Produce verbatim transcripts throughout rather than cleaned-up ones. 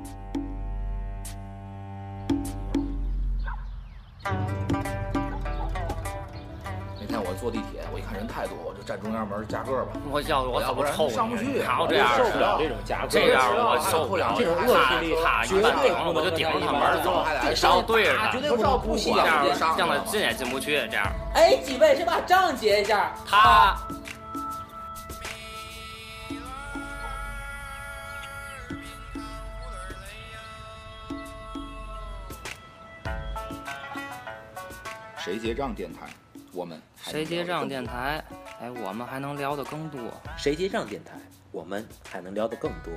那天我坐地铁，我一看人太多，我就站中央门夹个吧。 我要我要不然上不去， 好这样受不了这种夹个， 这样我受不了这种恶势力， 他一般顶我就顶着他门走，少对着他， 绝对不能不这样让他进也进不去，这样。 哎，几位谁把账结一下？ 他。 谁结账电台，我们谁结账电台，哎，我们还能聊得更多。 谁结账电台，我们还能聊得更多。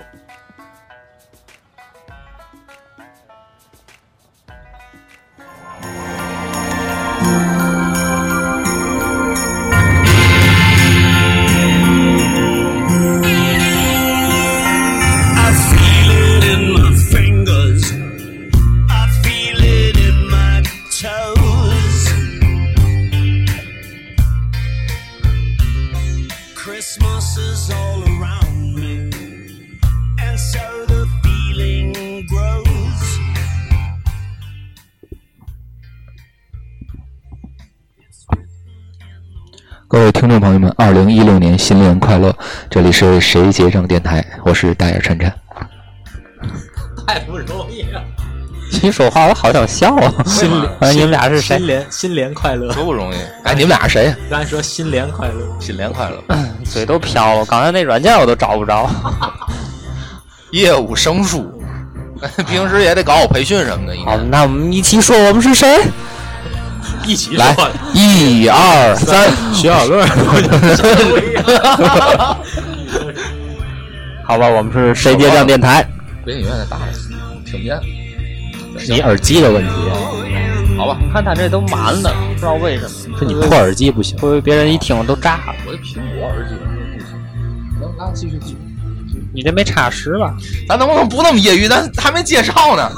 各位听众朋友们，二零一六年新年快乐！这里是谁结账电台，我是大眼晨晨。 太不容易了， 你说话我好想笑啊！ 新年， 你们俩是谁？ 新年新年快乐， 多不容易！ 哎，你们俩是谁？ 刚才说新年快乐， 新年快乐， 嘴都飘了。刚才那软件我都找不着。 业务生疏，平时也得搞我培训什么的。 好，那我们一起说我们是谁？ 一起来，一二三， 徐小乐。 好吧，我们是谁结账电台。 北影院的大听不见， 你耳机的问题。 好吧， 看他这都满了，不知道为什么。 是你破耳机不行， 会不会别人一听都炸了？ 我的苹果耳机不行。能，来继续继续。 你这没插实吧？ 咱能不能不那么业余？咱还没介绍呢。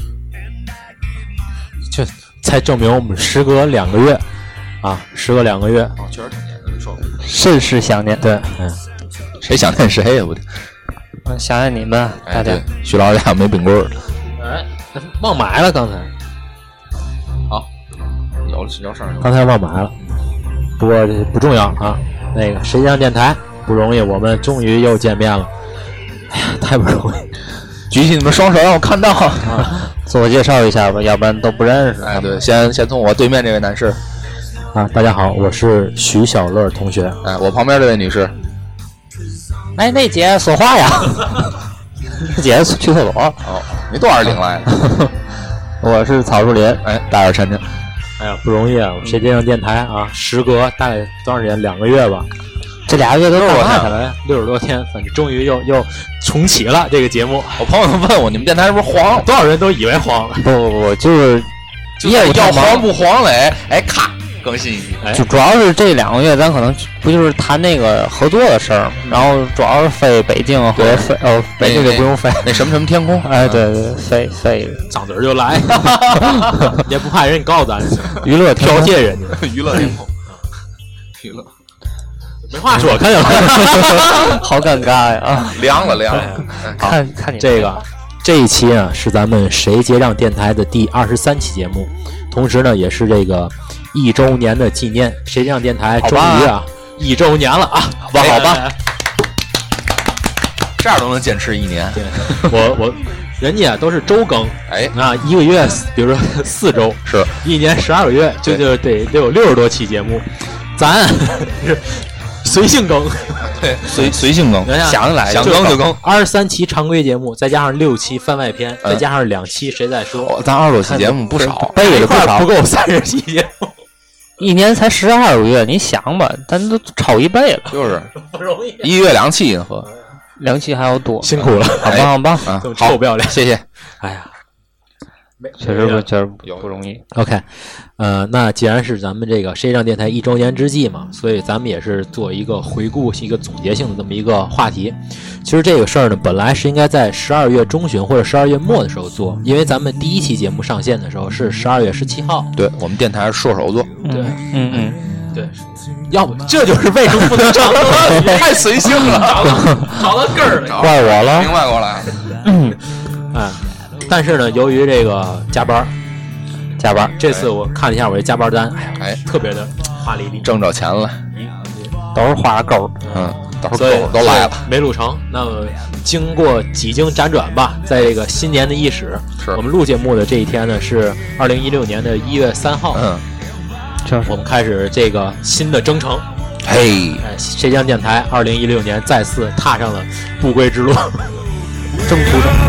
就才证明我们时隔两个月啊，时隔两个月， 哦，确实挺年的，你说甚是想念。 对，嗯， 谁想念谁呀？我的， 嗯，想念你们，大家。 徐老家没冰棍儿。 哎，忘买了刚才。 好，有有事儿。 刚才忘买了，不过这不重要啊。那个谁家电台不容易，我们终于又见面了。哎呀，太不容易！ 举起你们双手让我看到啊！ 自我介绍一下吧，要不然都不认识。 哎，对，先先从我对面这位男士啊，大家好，我是徐小乐同学。 哎，我旁边这位女士， 哎，那姐说话呀！姐去厕所。 哦，你多少领来的？ 我是曹树林。 哎，大眼晨晨。 哎呀，不容易啊！谁接上电台啊？时隔大概多长时间？两个月吧。 这俩月都干嘛去了？六十多天，反正终于又又重启了这个节目。 我朋友们问我，你们电台是不是黄？ 多少人都以为黄了。 不不不，就是业务要黄不黄嘞？哎，咔，更新一集。 就主要是这两个月，咱可能不就是谈那个合作的事儿，然后主要是飞北京和飞哦，北京就不用飞那什么什么天空。 哎，对对，飞飞张嘴就来，也不怕人告咱， 娱乐剽窃人家， 娱乐天空，娱乐。 没话说，看见了， 好尴尬呀！啊， 凉了凉了。 看看你这个这一期呢是咱们谁结账电台的第二十三期节目，同时呢也是这个一周年的纪念。谁结账电台终于啊一周年了啊！ 好吧，好吧，这样都能坚持一年。 对，我我人家都是周更， 哎啊，一个月比如说四周， 是一年十二个月，就就得得有六十多期节目，咱是。随性更， 对，随随性更，想来想更就更。 二十三期常规节目，再加上六期番外篇， 嗯、 再加上两期谁在说， 哦、咱二十多期节目不少， 背的不少，不够三十期节目， 一年才十二个月，你想吧，咱都超一倍了， 就是不容易， 一个月两期和两期还要多， 辛苦了， 好棒好棒啊！ 臭不要脸， 谢谢。 哎呀。 确实不，确实不容易。 OK， 呃，那既然是咱们这个谁让电台一周年之际嘛，所以咱们也是做一个回顾、一个总结性的这么一个话题。其实这个事儿呢，本来是应该在十二月中旬或者十二月末的时候做，因为咱们第一期节目上线的时候是十二月十七号。 对，我们电台是射手座。 对， 嗯嗯， 对。要不这就是为什么不能找到太随性了， 找到根儿了， 怪我了， 明白过来。 嗯。 哎，但是呢，由于这个加班，加班，这次我看了一下我这加班单，哎，特别的华丽丽， 挣着钱了， 都是花钩， 嗯，都是钩都来了， 没录成。那么经过几经辗转吧，在这个新年的伊始，我们录节目的这一天呢是二零一六年的一月三号， 嗯， 我们开始这个新的征程。 嘿， 哎，谁江电台二零一六年再次踏上了不归之路，征途中。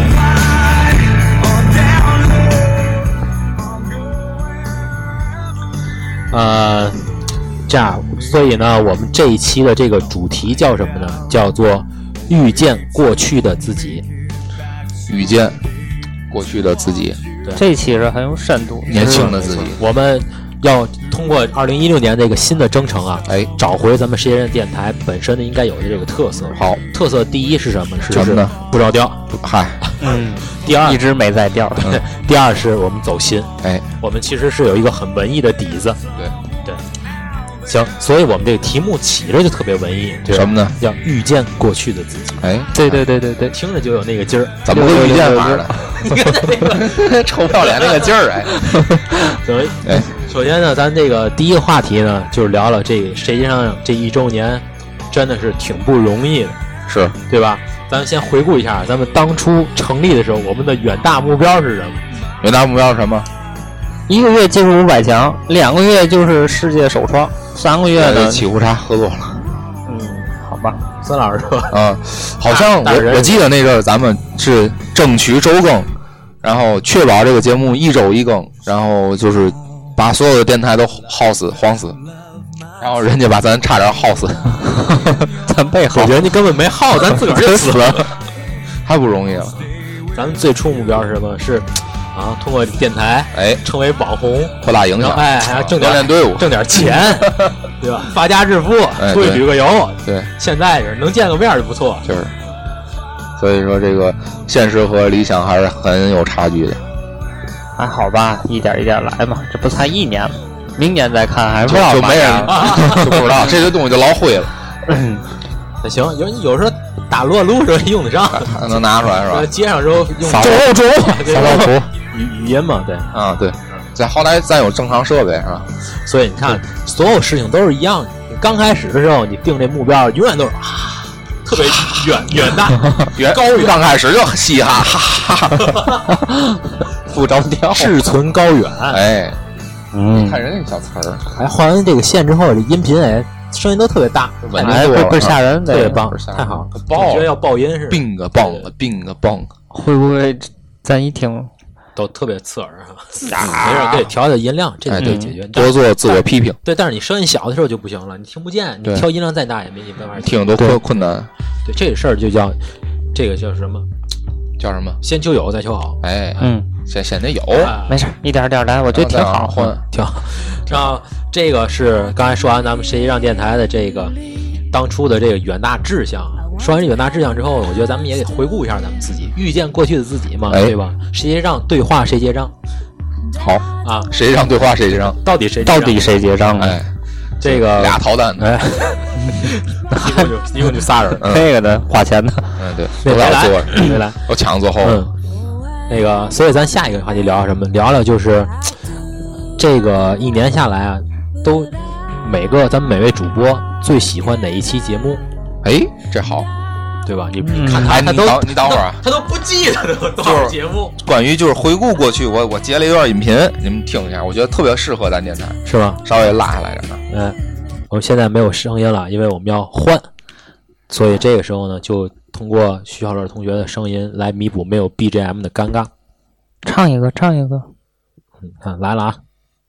呃，这样，所以呢，我们这一期的这个主题叫什么呢？叫做遇见过去的自己。 遇见过去的自己， 对，这一期是很有深度， 年轻的自己。 我们要通过二零一六年这个新的征程啊， 哎， 找回咱们实验电台本身的应该有的这个特色。 好， 特色第一是什么？是什么呢？ 不着调。 嗨， 嗯。 第二一直没在调。 嗯、第二是我们走心。 哎， 我们其实是有一个很文艺的底子。 对对。行，所以我们这个题目起着就特别文艺。 什么呢？ 叫遇见过去的自己。 哎， 对对对对对， 听着就有那个劲儿。 怎么个遇见法呢？你看那个臭不要脸那个劲儿，哎， 怎么？哎，首先呢，咱这个第一个话题呢，就是聊了这个实际上这一周年，真的是挺不容易的， 是对吧？咱们先回顾一下，咱们当初成立的时候，我们的远大目标是什么？ 远大目标是什么？ 一个月进入五百强，两个月就是世界首创，三个月呢？ 起壶茶喝多了。 嗯，好吧， 孙老师说， 嗯，好像我我记得那阵儿咱们是争取周更，然后确保这个节目一周一更，然后就是把所有的电台都耗死、晃死，然后人家把咱差点耗死， 咱被耗， 我觉得你根本没耗，咱自个儿就死了， 太不容易了。 咱们最初目标是什么？是啊，通过电台哎成为网红， 扩大影响， 哎，还要挣点锻炼队伍， 挣点钱，对吧？发家致富， 哎、 出去旅个游， 对， 现在是能见个面就不错， 就是。所以说，这个现实和理想还是很有差距的。 还好吧，一点一点来嘛，这不才一年吗？明年再看还是不知道， 就没人就不知道这些东西就老灰了。 嗯，那行，有有时候打撸啊撸时候用得上， 还能拿出来是吧？ 接上时候用扫楼主，扫楼主语语音嘛，对啊对，这好歹咱有正常设备是吧？ 所以你看，所有事情都是一样的。你刚开始的时候，你定这目标永远都是啊，特别远远大远高远，刚开始就嘻哈哈哈， 不着调， 志存高远。 哎， 嗯， 看人家小词儿， 还换完这个线之后，这音频哎声音都特别大， 哎，倍倍吓人， 特别棒，太好了。我觉得要爆音是并个棒了，并个棒， 会不会咱一听都特别刺耳啊？没事，可以调调音量，这个可以解决。 多做自我批评。 对，但是你声音小的时候就不行了，你听不见，你调音量再大也没办法听都困困难。 对，这个事儿就叫这个叫什么？ 叫什么？ 先求有，再求好。 哎， 嗯， 先先得有， 没事，一点点来，我觉得挺好， 挺好。然后这个是刚才说完咱们谁让电台的这个当初的这个远大志向。说完这远大志向之后，我觉得咱们也得回顾一下咱们自己，遇见过去的自己嘛， 哎、 对吧？谁结账对话谁结账？ 好啊， 谁结账对话谁结账？ 到底谁到底谁结账？ 哎，这个俩逃单的， 哎，一共就一共就仨人， 嗯、这个的花钱的， 嗯对， 没来， 没来，我抢最后。 嗯，那个，所以咱下一个话题聊聊什么？聊聊就是这个一年下来啊，都每个咱们每位主播最喜欢哪一期节目？ 哎，这好， 对吧？你你看他， 嗯、 他都你等会儿啊， 他都不记得了多少节目。 关于就是回顾过去，我我截了一段音频，你们听一下，我觉得特别适合咱电台， 是吧？ 稍微拉下来点儿。 嗯，我们现在没有声音了，因为我们要换，所以这个时候呢，就通过徐小乐同学的声音来弥补没有 B G M 的尴尬。 唱一个，唱一个。 嗯，看来了啊。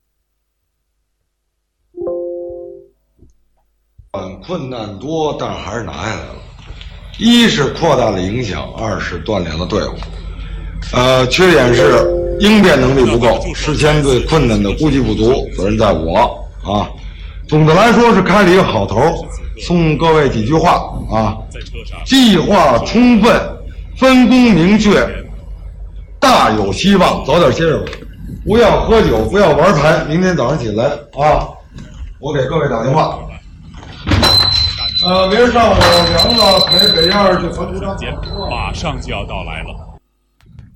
嗯，困难多，但还是拿下来了。一是扩大了影响，二是锻炼了队伍。呃，缺点是应变能力不够，事前对困难的估计不足，责任在我啊。总的来说是开了一个好头，送各位几句话啊：计划充分，分工明确，大有希望。早点歇着吧，不要喝酒，不要玩牌。明天早上起来啊，我给各位打电话。呃，明儿上午梁子陪北燕去团主场， 马上就要到来了。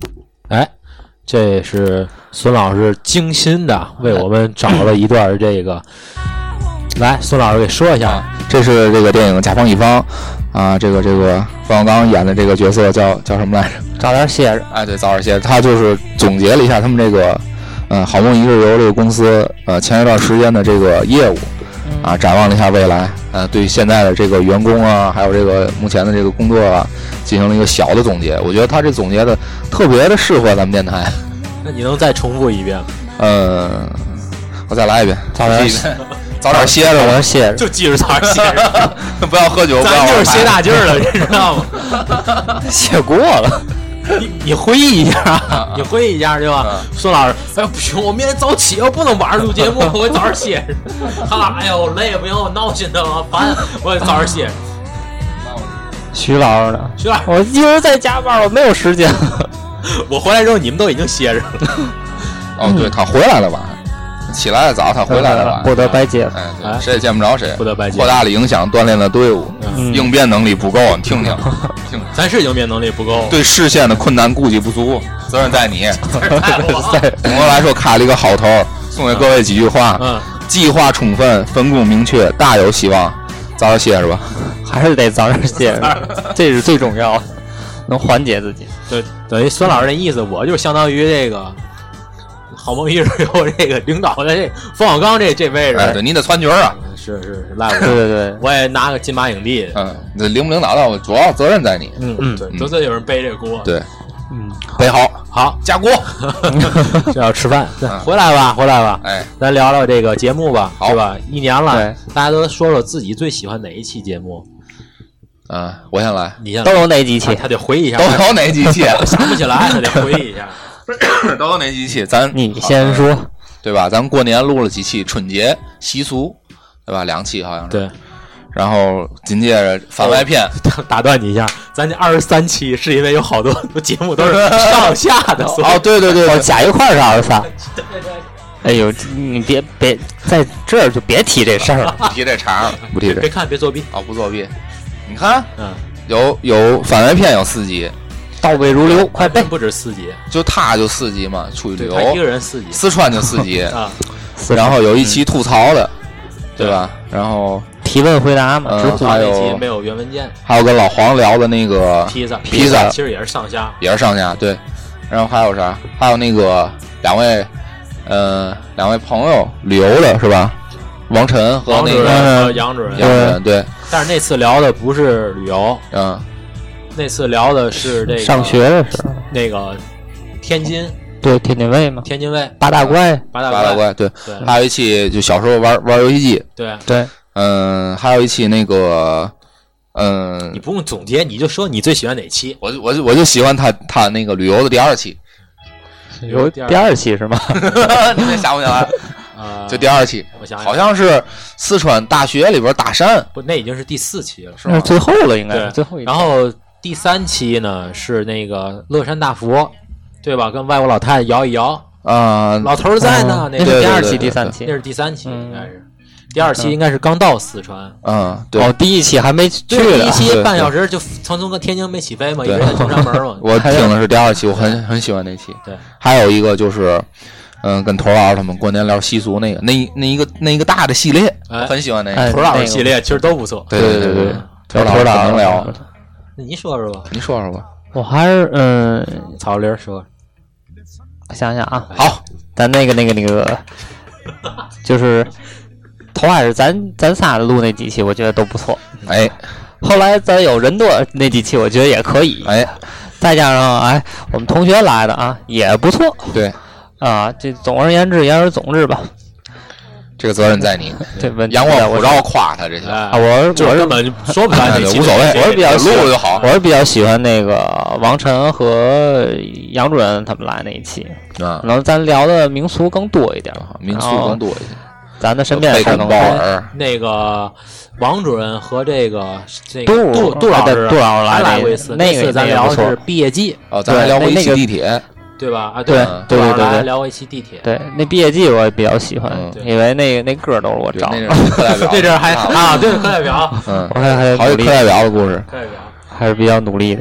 哎，这是孙老师精心的为我们找了一段这个，来，孙老师给说一下。 这是这个电影《甲方乙方》啊，这个这个冯小刚演的这个角色叫叫什么来着？ 早点歇着。 哎，对，早点歇着。他就是总结了一下他们这个，呃，好梦一日游这个公司，呃，前一段时间的这个业务，啊，展望了一下未来，呃，对现在的这个员工啊，还有这个目前的这个工作啊，进行了一个小的总结。我觉得他这总结的特别的适合咱们电台。 那你能再重复一遍吗？ 呃，我再来一遍， 早点早点歇着， 早点歇着， 就记住早点歇着， 不要喝酒，不要咱就是歇大劲儿了，你知道吗？ 歇过了。 你你回忆一下，你回忆一下对吧？孙老师，哎呀不行，我明天早起，我不能晚上录节目，我早点歇着。他俩，哎呀我累不行，我闹心的，我烦，我早点歇着。 徐老师呢？ 徐老师， 我一直在加班，我没有时间。 我回来之后，你们都已经歇着了。 哦，对，他回来了晚，起来的早，他回来的晚， 不得拜见。 哎，对，谁也见不着谁， 不得拜见。 扩大了影响，锻炼了队伍， 嗯、 应变能力不够，你听听，听。 咱是应变能力不够， 对视线的困难估计不足，责任在你。 总的来说，开了一个好头，送给各位几句话： 嗯， 计划充分，分工明确，大有希望。早点歇是吧？ 还是得早点歇着，这是最重要的，能缓解自己。 对，等于孙老师那意思，我就相当于这个好梦一日游这个领导的这冯小刚这这位置。 哎，对，你得窜角啊！ 是是是，赖我。 对对对， 我也拿个金马影帝。 嗯，这领不领导的主要责任在你。 嗯嗯，对，总得有人背这个锅。 对， 嗯， 背好， 好加锅。 这要吃饭，回来吧，回来吧。 哎， 咱聊聊这个节目吧，是吧？一年了，大家都说说自己最喜欢哪一期节目。 嗯，我先来。 你先都有哪几期？ 他得回忆一下。 都有哪几期？ 想不起来，他得回忆一下。 都有哪几期？咱你先说， 对吧？咱过年录了几期春节习俗，对吧？两期好像是。 对。 然后紧接着番外篇， 打断你一下，咱这二十三期是因为有好多节目都是上下的， 哦，对对对， 哦，加一块是二十三。哎呦，你别别在这儿就别提这事儿了， 不提这茬了，不提这。 别看，别作弊啊，不作弊。你看， 嗯， 有有番外篇有四集， 倒背如流，快背。 不止四集， 就他就四集嘛，出去旅游， 一个人四集， 四川就四集啊。 然后有一期吐槽的，对吧？然后提问回答嘛， 嗯，还有没有原文件， 还有跟老黄聊的那个披萨， 披萨其实也是上下， 也是上下对。然后还有啥？还有那个两位，呃，两位朋友旅游的是吧？王晨和那个杨主任， 杨主任对。 但是那次聊的不是旅游， 嗯， 那次聊的是这个上学的时候， 那个天津， 对，天津卫嘛， 天津卫八大怪， 八大八大怪，对， 对， 还有一期就小时候玩玩游戏机， 对对， 嗯，还有一期那个，嗯， 你不用总结，你就说你最喜欢哪期， 我就我就我就喜欢他他那个旅游的第二期， 有第二期是吗？ 你这想不起来？ 呃， 就第二期， 我想好像是四川大学里边大山， 不，那已经是第四期了，是吧？最后了，应该是最后一。 然后第三期呢是那个乐山大佛，对吧？跟外国老太太摇一摇啊， 老头在呢，那是第二期、第三期， 那是第三期，应该是。第二期应该是刚到四川， 嗯，对。 哦，第一期还没去， 第一期半小时就从从天津没起飞嘛，一直在中山门嘛。 我听的是第二期，我很很喜欢那期。 对， 还有一个就是。嗯，跟头老师他们过年聊习俗那个，那那一个那一个大的系列， 哎、 我很喜欢那个头老师系列，其实都不错。 对对对对，头老师能聊。 那你说说吧， 你说说吧。 我还是嗯， 曹林说， 我想想啊， 好， 咱那个那个那个，就是头还是咱咱仨录那几期，我觉得都不错。 哎， 后来咱有人多那几期，我觉得也可以。 哎， 再加上哎，我们同学来的啊，也不错。 对。 啊，这总而言之，言而总之吧， 这个责任在你。 对， 阳光普照夸他这些， 啊，我我根本说不出来， 无所谓。 我是比较录就好。 我是比较喜欢那个王晨和杨主任他们来那一期， 啊， 然后咱聊的民俗更多一点， 民俗更多一些， 咱的身边事更多。 那个王主任和这个这个杜杜杜老师， 杜老师还来过一次， 那个咱聊的是毕业季， 哦，咱还聊过一期地铁。 对吧？啊， 对对对对对， 聊过一期地铁。 对，那毕业季我也比较喜欢，因为那那歌都是我找的。 这阵还啊，对，课代表， 嗯， 我还还好有课代表的故事， 课代表还是比较努力的。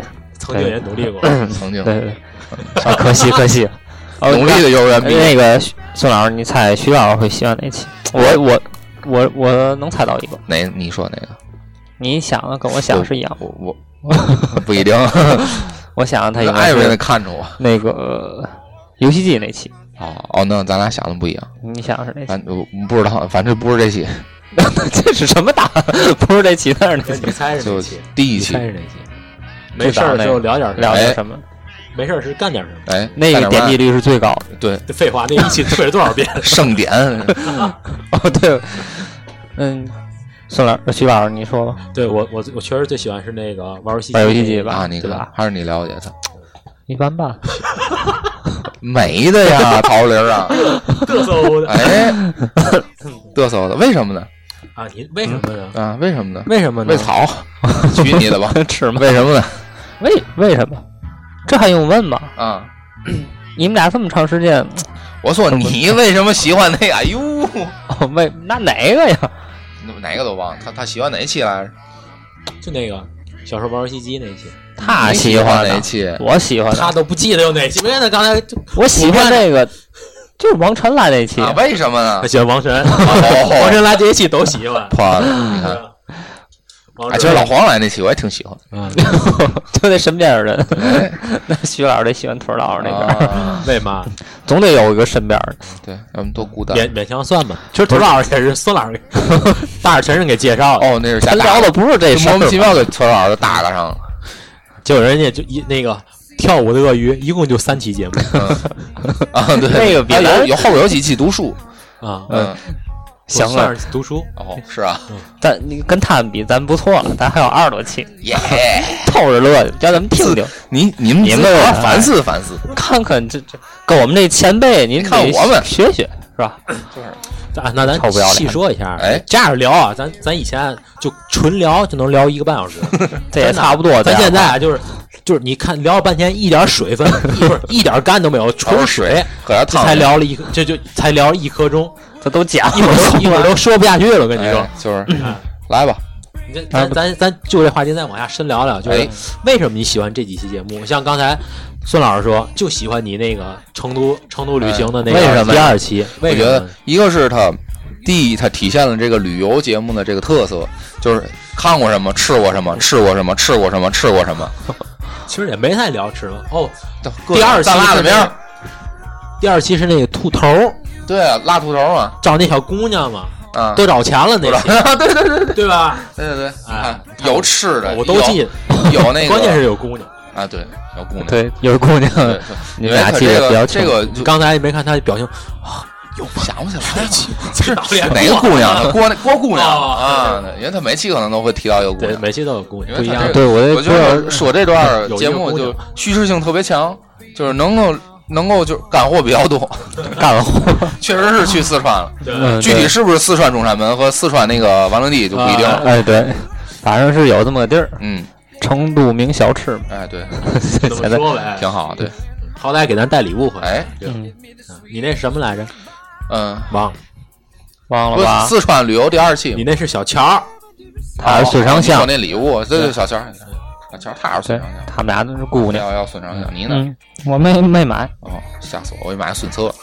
曾经也努力过， 曾经对对，啊，可惜可惜， 努力的幼儿园毕业。 那个孙老师，你猜徐老师会喜欢哪期？我我我我能猜到一个， 哪？你说哪个？ 你想的跟我想的是一样， 我我不一定。 我想他应该爱人是看着我那个游戏机那期。 哦哦，那咱俩想的不一样。 你想的是哪期？ 反我不知道，反正不是这期。 这是什么答案？不是这期，那是哪期？ 你猜是就哪期？ 第一期。 你猜是哪期？没事儿就聊点什么聊点什么？ 没事儿是干点什么？ 哎， 那个点击率是最高的。 对， 废话，那一期推了多少遍？ 盛典。 哦，对，嗯，孙老师、徐老师，你说吧。 对我，我我确实最喜欢是那个玩游戏玩游戏机吧？ 啊，你对吧？ 还是你了解他？ 一般般。 没的呀，桃林啊， 嘚瑟的， 哎，嘚瑟的，为什么呢？ 啊，你为什么呢？ 啊，为什么呢？ 为什么呢？ 喂草，娶你的吧， 吃吗？ 为什么呢？ 为为什么？这还用问吗？ 啊， 你们俩这么长时间， 我说你为什么喜欢那个？哎呦， 哦，为那哪个呀？ 哪个都忘了，他他喜欢哪一期来着？ 就那个小时候玩游戏机那一期， 他喜欢哪一期？ 我喜欢他都不记得有哪期，因为他刚才我喜欢那个，就是王晨来那期。 啊，为什么呢？ 他喜欢王晨， 哦王晨来这一期都喜欢。 破了，你看。哎，其实老黄来那期我也挺喜欢， 嗯， 就那身边的人，那徐老师得喜欢腿老师那边， 为嘛？ 总得有一个身边的。 对，要不多孤单。 勉勉强算吧。其实腿老师也是孙老师大耳陈人给介绍的。 哦，那是咱聊的不是这事儿， 莫名其妙给腿老师搭个上了。 结果人家就一那个跳舞的鳄鱼，一共就三期节目。 啊，对， 那个比有有后边有几期读书啊， 嗯。 行了， 读书哦，是啊， 但你跟他们比，咱不错了，咱还有二十多期， 耶， 透着乐，叫咱们听听。 你你们你们反思反思， 看看这这跟我们这前辈，您看我们学学是吧？ 就是咱那咱细说一下， 哎， 这样聊啊，咱咱以前就纯聊就能聊一个半小时， 这也差不多。 咱现在啊，就是就是你看聊了半天，一点水分，不是一点干都没有，纯水， 喝点汤， 才聊了一个，就就才聊了一刻钟。 这都假， 一会儿一会儿都说不下去了，我跟你说， 哎、就是、嗯、来吧， 你咱咱咱就这话题再往下深聊聊，就是为什么你喜欢这几期节目？像刚才孙老师说，就喜欢你那个成都成都旅行的那个第二期， 我觉得一个是他第一，它体现了这个旅游节目的这个特色，就是看过什么，吃过什么，吃过什么，吃过什么，吃过什么。 其实也没太聊吃了哦。 第二期是那个， 第二期是那个兔头。 对啊，辣兔头嘛， 找那小姑娘嘛， 啊， 都找钱了那期， 对对对对， 对吧？ 对对对， 哎， 有吃的， 我都记得， 有那个， 关键是有姑娘啊，对，有姑娘， 对，有姑娘，你们俩记得比较清。 这个刚才没看他的表情啊， 又想不起来了， 是哪个姑娘？郭郭姑娘啊，因为他每期可能都会提到一个姑娘， 每期都有姑娘，不一样。 对， 我我觉得说这段节目就叙事性特别强，就是能够。能够就干货比较多， 干货确实是去四川了。 嗯、 具体是不是四川中山门和四川那个王陵地就不一定了。 哎，对，反正是有这么个地儿。 嗯， 成都名小吃。 哎，对， 这么说呗， 挺好。对， 好歹给咱带礼物回来。 哎， 嗯， 你那是什么来着？ 嗯， 忘了， 忘了吧？ 四川旅游第二期， 你那是小乔， 他是孙尚香。 说那礼物，这就是小乔。小乔他是孙尚香， 他们俩都是姑娘。 要要孙尚香，你呢？ 嗯，我没没买。 哦，吓死我！我买孙策，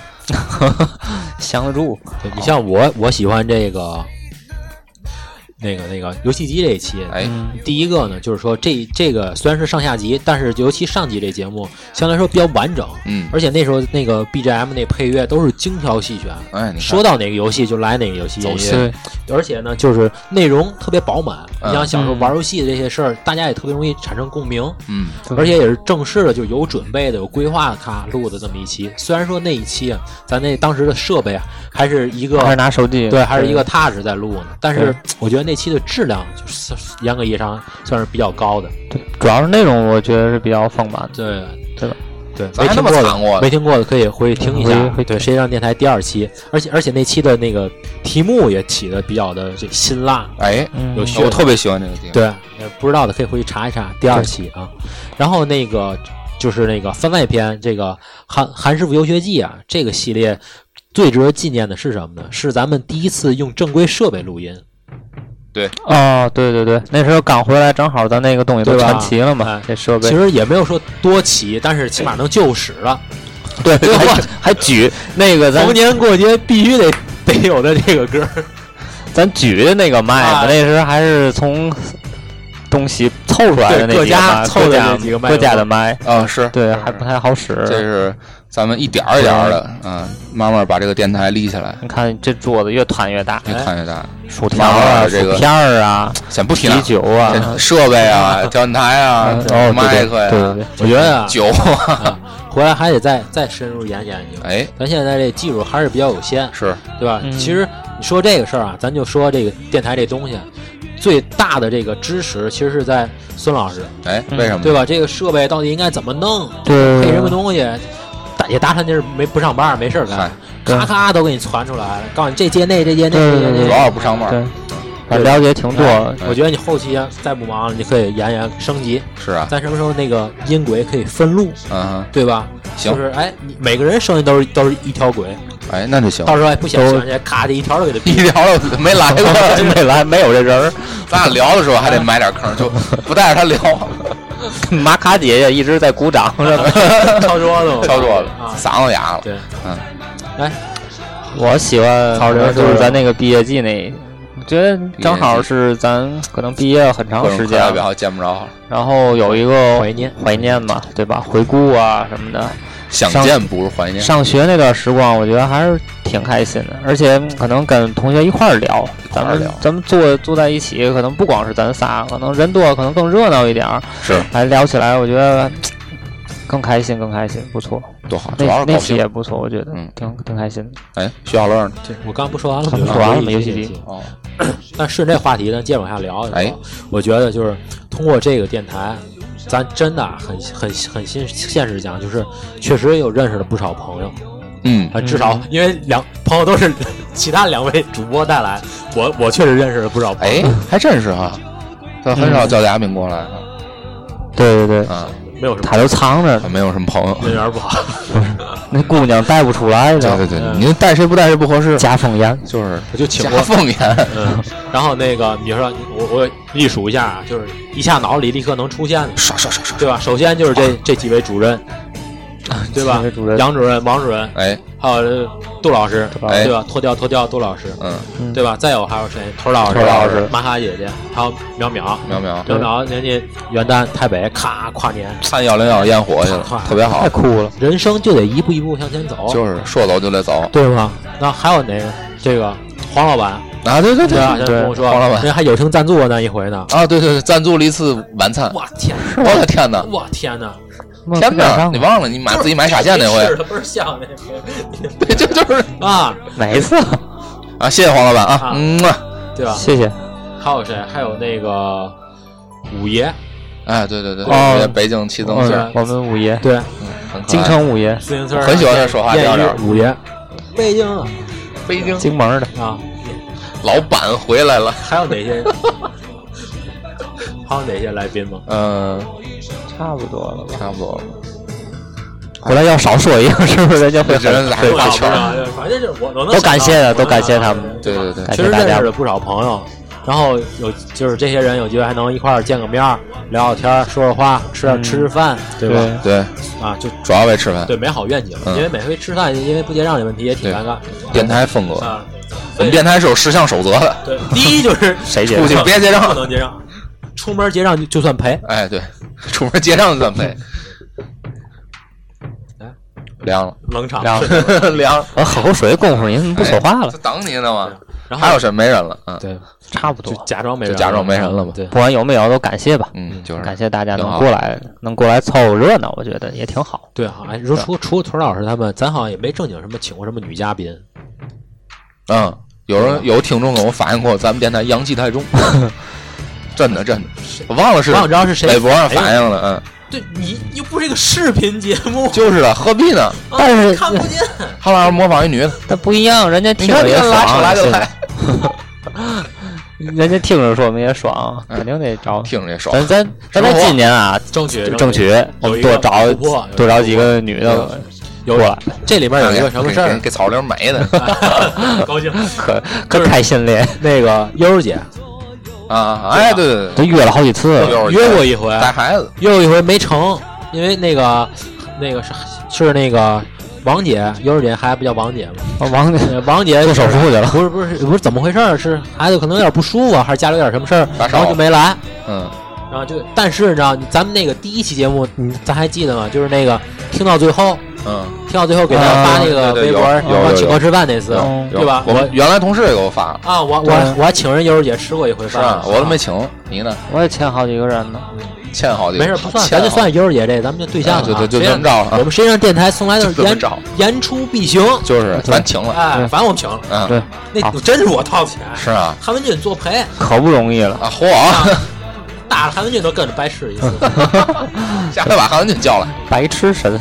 降得住。 你像我，我喜欢这个。那个那个游戏机这一期， 哎， 第一个呢，就是说这这个虽然是上下集，但是尤其上集这节目相对来说比较完整， 嗯， 而且那时候那个 B G M 那配乐都是精挑细选， 哎，你说到哪个游戏就来哪个游戏音乐， 而且呢，就是内容特别饱满。 嗯、 你像小时候玩游戏的这些事儿，大家也特别容易产生共鸣， 嗯， 而且也是正式的，就有准备的、有规划的，咔录的这么一期。虽然说那一期啊，咱那当时的设备啊，还是一个还是拿手机， 对，还是一个 touch 在录呢，但是我觉得那期的质量。就是严格意义上算是比较高的， 对，主要是内容我觉得是比较丰满， 对对吧？ 对， 没听过的， 没听过的可以回去听一下。对，谁让电台第二期，而且而且那期的那个题目也起的比较的这辛辣， 哎， 有噱头，我特别喜欢这个题目。 对，不知道的可以回去查一查第二期啊。然后那个就是那个番外篇，这个韩韩师傅游学记啊，这个系列最值得纪念的是什么呢？是咱们第一次用正规设备录音。 对， 哦，对对对，那时候刚回来，正好咱那个东西都全齐了嘛， 哎、 这设备其实也没有说多齐，但是起码能就使了。 对，还还举那个咱逢年过节必须得得有的这个歌， 咱举的那个麦子，啊、那时候还是从东西凑出来的那各家凑的那几个麦， 各家的麦啊，是对，还不太好使。 这是咱们一点儿一点儿的，嗯，慢慢把这个电台立起来。 你看这桌子越摊越大， 越摊越大， 薯条啊， 这个薯片儿啊， 先不提啤酒啊， 设备啊，调音台啊， 哦， 麦克呀， 对对对， 我觉得啊， 酒啊，回来还得再再深入研研究。 哎， 咱现在这技术还是比较有限， 是对吧？ 嗯、 其实你说这个事儿啊，咱就说这个电台这东西，最大的这个支持其实是在孙老师。 哎，为什么？ 对吧？这个设备到底应该怎么弄？ 对， 配什么东西？也大餐地儿没不上班，没事干，咔咔都给你传出来了，告诉你这接那这接那这接那， 主要不上班。 对，反正了解挺多。 我觉得你后期再不忙了，你可以研研升级。 是啊， 咱什么时候那个音轨可以分路？ 嗯， 对吧？ 行， 就是哎，你每个人声音都是都是一条轨。 哎，那就行。 到时候哎不想想起来，咔这一条都给他一条都没来过， 没来，没有这人儿。 咱俩聊的时候还得埋点坑，就不带着他聊。 马卡姐姐一直在鼓掌， 敲桌子， 敲桌子，嗓子哑了。 对， 嗯， 哎，我喜欢就是咱那个毕业季那，我觉得正好是咱可能毕业很长时间了， 表见不着， 然后有一个怀念怀念嘛，对吧？回顾啊什么的。 想见不如怀念。 上学那段时光，我觉得还是挺开心的，而且可能跟同学一块儿聊，咱们咱们坐坐在一起，可能不光是咱仨，可能人多，可能更热闹一点儿。 是， 还聊起来，我觉得更开心，更开心，不错， 多好。 那那期也不错，我觉得， 嗯， 挺挺开心的。 哎，徐小乐呢？ 对，我刚不说完了吗？ 说完了吗？游戏机。 哦。但顺这话题呢，接着往下聊。 哎， 我觉得就是通过这个电台。咱真的很很很现现实讲，就是确实有认识了不少朋友， 嗯， 啊，至少因为两朋友都是其他两位主播带来，我我确实认识了不少朋友， 哎，还真是哈，他很少叫嘉宾过来， 对对对， 啊， 没有什么， 他都藏着， 没有什么朋友， 人缘不好， 那姑娘带不出来的， 对对对，您带谁不带谁不合适， 家风严， 就是我就请家风严， 嗯，然后那个比如说我我历数一下啊，就是一下脑子里立刻能出现的， 刷刷刷刷， 对吧？首先就是这这几位主任，对吧？杨主任、王主任， 哎， 还有杜老师， 哎， 对吧？脱掉脱掉杜老师， 嗯， 对吧？再有还有谁？头老师、 头老师、 玛卡姐姐，还有淼淼、 淼淼、 淼淼，人家元旦台北咔跨年看幺零幺烟火去了，特别好， 太酷了。 人生就得一步一步向前走， 就是说走就得走， 对吧？那还有哪个？这个黄老板。 啊，对对对啊， 对， 跟我说， 黄老板， 人还友情赞助了那一回呢。 啊，对对对，赞助了一次晚餐。 我天， 我的天哪！ 我天哪！ 天哪！你忘了你买自己买沙县那回？ 是的，不是像那回。 对，就就是啊， 哪一次？ 啊，谢谢黄老板啊，嗯， 对吧？ 谢谢。 还有谁？还有那个五爷。 哎，对对对， 哦， 北京骑自行车， 我们五爷， 对， 京城五爷， 自行车， 很喜欢他说话调调。 五爷，北京啊， 北京京门的啊。 老板回来了， 还有哪些？还有哪些来宾吗？ 嗯， 差不多了吧， 差不多了。 后来要少说一样，是不是人家会人对对圈？反正就是我我能都感谢的，都感谢他们。 对对对， 其实认识了不少朋友，然后有就是这些人有机会还能一块儿见个面，聊聊天，说说话，吃吃吃饭，对吧？ 对啊，就主要为吃饭。 对，美好愿景。因为每回吃饭，因为不结账的问题也挺尴尬。 电台风格啊。 我们电台是有十项守则的。 对，第一就是谁结账？出去别结账， 不能结账。出门结账就就算赔。 哎，对，出门结账就算赔。哎，凉了， 冷场， 凉了， 凉了。 我喝口水功夫，你怎么不说话了？ 等你呢嘛。 然后还有谁没人了？嗯， 对， 差不多， 假装没人， 假装没人了嘛。 对， 不管有没有都感谢吧。 嗯，就是感谢大家能过来，能过来凑热闹，我觉得也挺好。 对啊，哎，如除除了屯老师他们，咱好像也没正经什么请过什么女嘉宾。 嗯。有人有听众跟我反映过，咱们电台阳气太重，真的真的，我忘了是忘了知道是谁微博上反映的，嗯， 对你又不是一个视频节目， 就是的，何必呢？ 但是看不见。 他老师模仿一女的， 但不一样，人家听着也爽，来就来，人家听着说我们也爽，肯定得找， 听着也爽。 咱咱咱在今年啊， 争取争取，我们多找多找几个女的。 有了，这里面有一个什么事儿？ 给草玲美的， 高兴， 可可开心了。 那个悠悠姐， 啊，哎，对对对， 都约了好几次了， 约过一回带孩子， 约过一回没成，因为那个那个是是那个王姐，幼儿姐还不叫王姐吗？ 王姐王姐做手术去了， 不是不是不是怎么回事？是孩子可能有点不舒服，还是家里有点什么事儿，然后就没来。 嗯。 然后就，但是你知道，咱们那个第一期节目，你咱还记得吗？就是那个听到最后， 嗯， 听到最后给咱发那个微博， 我请客吃饭那次，对吧？ 我原来同事也给我发啊，我我我还请人幼儿姐吃过一回饭， 是啊，我都没请，你呢？ 我也欠好几个人呢， 欠好几个， 没事不算，咱就算幼儿姐这，咱们就对象了， 就就就这么着了。 我们实际上电台从来都是言言出必行， 就是咱请了， 哎，反正我们请了， 嗯， 对， 那真是我掏钱， 是啊， 韩文俊作陪， 可不容易了啊，嚯！ 大了韩文俊都跟着白吃一次， 下回把韩文俊叫来， 白吃神。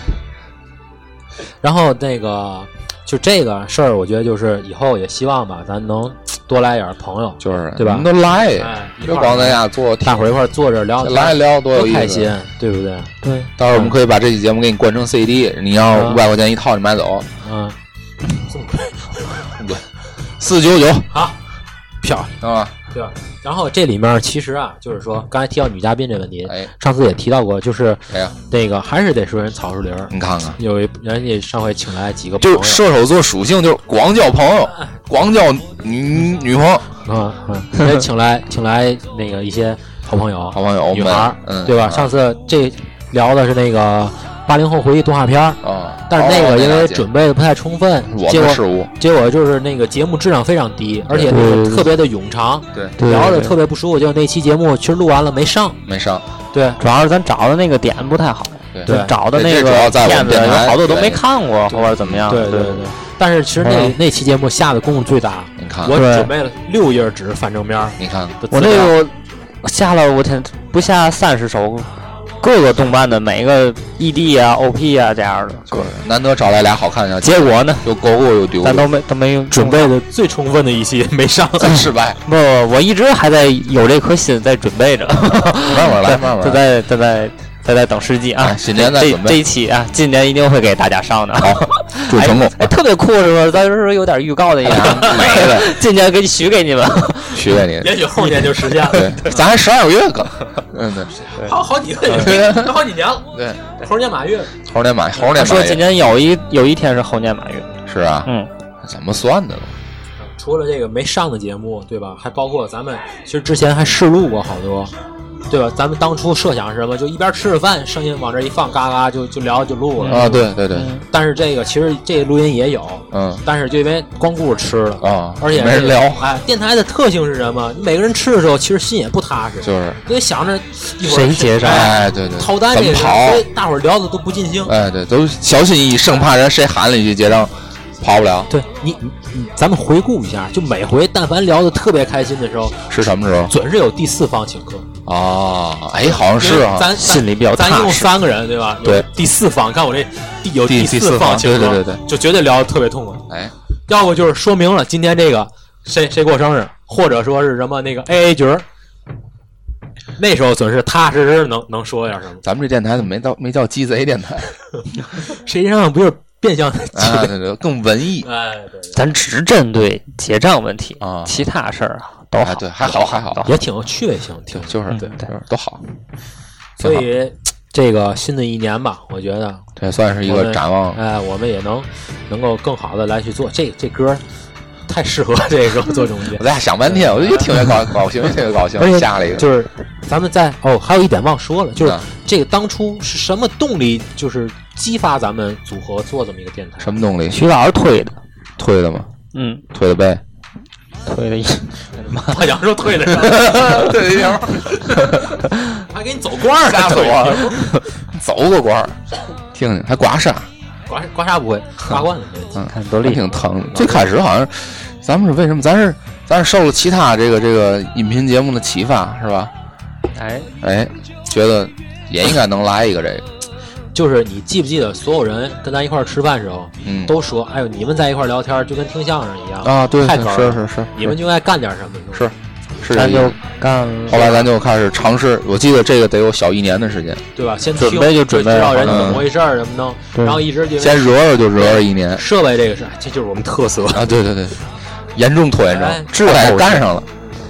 然后那个就这个事儿，我觉得就是以后也希望吧，咱能多来点朋友， 就是对吧？ 你们都来， 哎， 别光在家坐， 大伙儿一块儿坐着聊， 来聊多有意思， 开心，对不对？ 对。 到时候我们可以把这期节目给你灌成 C D， 你要五百块钱一套，你买走。 嗯，这么贵？ 对，四九九， 好，漂亮啊！ 对吧？然后这里面其实啊，就是说刚才提到女嘉宾这问题， 哎， 上次也提到过，就是哎呀， 那个还是得说人草树林儿， 你看看， 有一人家上回请来几个朋友， 就射手座属性就是光交朋友，光交女女朋友， 嗯嗯，人请来请来那个一些好朋友， 好朋友， 女孩， 嗯， 对吧？上次这聊的是那个八零后回忆动画片儿啊， 但是那个因为准备的不太充分，结果结果就是那个节目质量非常低，而且那个特别的冗长， 对， 聊的特别不舒服。结果那期节目其实录完了没上， 没上， 对，主要是咱找的那个点不太好， 对， 找的那个片子有好多都没看过或者怎么样， 对对对。但是其实那那期节目下的功夫最大， 你看， 我准备了六页纸翻正面， 你看， 我那个下了我天不下三十首。各个动漫的每个 E D 啊、O P 啊这样的， 难得找来俩好看的， 结果呢又勾勾又丢， 咱都没都没准备的最充分的一期没上， 失败。 不，我一直还在有这颗心在准备着， 慢慢来，慢慢来， 都在都在都在等时机啊。 新年再准备这一期啊，今年一定会给大家上的。 好，祝成功。 哎，特别酷是吧？咱是有点预告的一样， 没了， 今年给你许给你们， 许给你， 也许后年就实现了。 对，咱还十二个月更。嗯，对， 好好几个月，都好几年了。 对， 猴年马月， 猴年马，猴年马月。 说今年有一有一天是猴年马月， 是啊， 嗯， 怎么算的呢？ 除了这个没上的节目，对吧？还包括咱们其实之前还试录过好多，对吧？咱们当初设想是什么？就一边吃着饭，声音往这一放，嘎嘎就就聊就录了啊。对对对。 但是这个其实这个录音也有， 嗯， 但是就因为光顾着吃了啊， 而且没人聊。 哎，电台的特性是什么？你每个人吃的时候，其实心也不踏实， 就是因为想着一会谁结账， 哎，对对， 套单这个，所以大伙儿聊的都不尽兴。 哎，对，都小心翼翼，生怕人谁喊了一句结账。跑不了。 对你，你咱们回顾一下，就每回但凡聊得特别开心的时候， 是什么时候？ 准是有第四方请客啊！哎，好像是啊， 咱心里比较踏实。 咱一共三个人，对吧？ 对， 第四方，看我这第有第四方请客， 对对对对， 就绝对聊得特别痛快。 哎， 要不就是说明了今天这个谁谁过生日，或者说是什么那个 A A 局儿。那时候准是踏踏实实能能说点什么。 咱们这电台怎么没到没叫鸡贼电台？ 实际上不是变相啊，对对，更文艺。 哎，对，对咱只针对结账问题啊， 其他事儿啊都好， 对，还好还好， 也挺有趣味性，挺就是对对，都好。 所以这个新的一年吧，我觉得这算是一个展望。 哎，我们也能能够更好的来去做这这歌。太适合这个做中间， 我在家想半天，我就越听越高高兴，越听越高兴。 而且下了一个， 就是咱们在哦，还有一点忘说了，就是这个当初是什么动力，就是激发咱们组合做这么一个电台？ 什么动力？ 徐老师推的， 推的吗？ 嗯， 推的呗， 推的一， 马洋说推的上， 对一条， 还给你走官儿， 吓死我！走个官儿，听听还刮痧。 刮刮痧不会，刮惯了。 嗯， 看都挺疼的。最开始好像，咱们是为什么？咱是咱是受了其他这个这个音频节目的启发，是吧？ 哎哎，觉得也应该能来一个这个。 就是你记不记得，所有人跟咱一块儿吃饭时候， 嗯， 都说，哎呦，你们在一块儿聊天就跟听相声一样啊，对， 太哏是是是， 你们就该干点什么。 是。是咱就干， 后来咱就开始尝试。我记得这个得有小一年的时间， 对吧？先准备就准备， 知道人家怎么回事儿，什么的，然后一直就先惹惹就惹惹一年。 设备这个是，这就是我们特色啊！对对对，严重拖延症，这还干上了。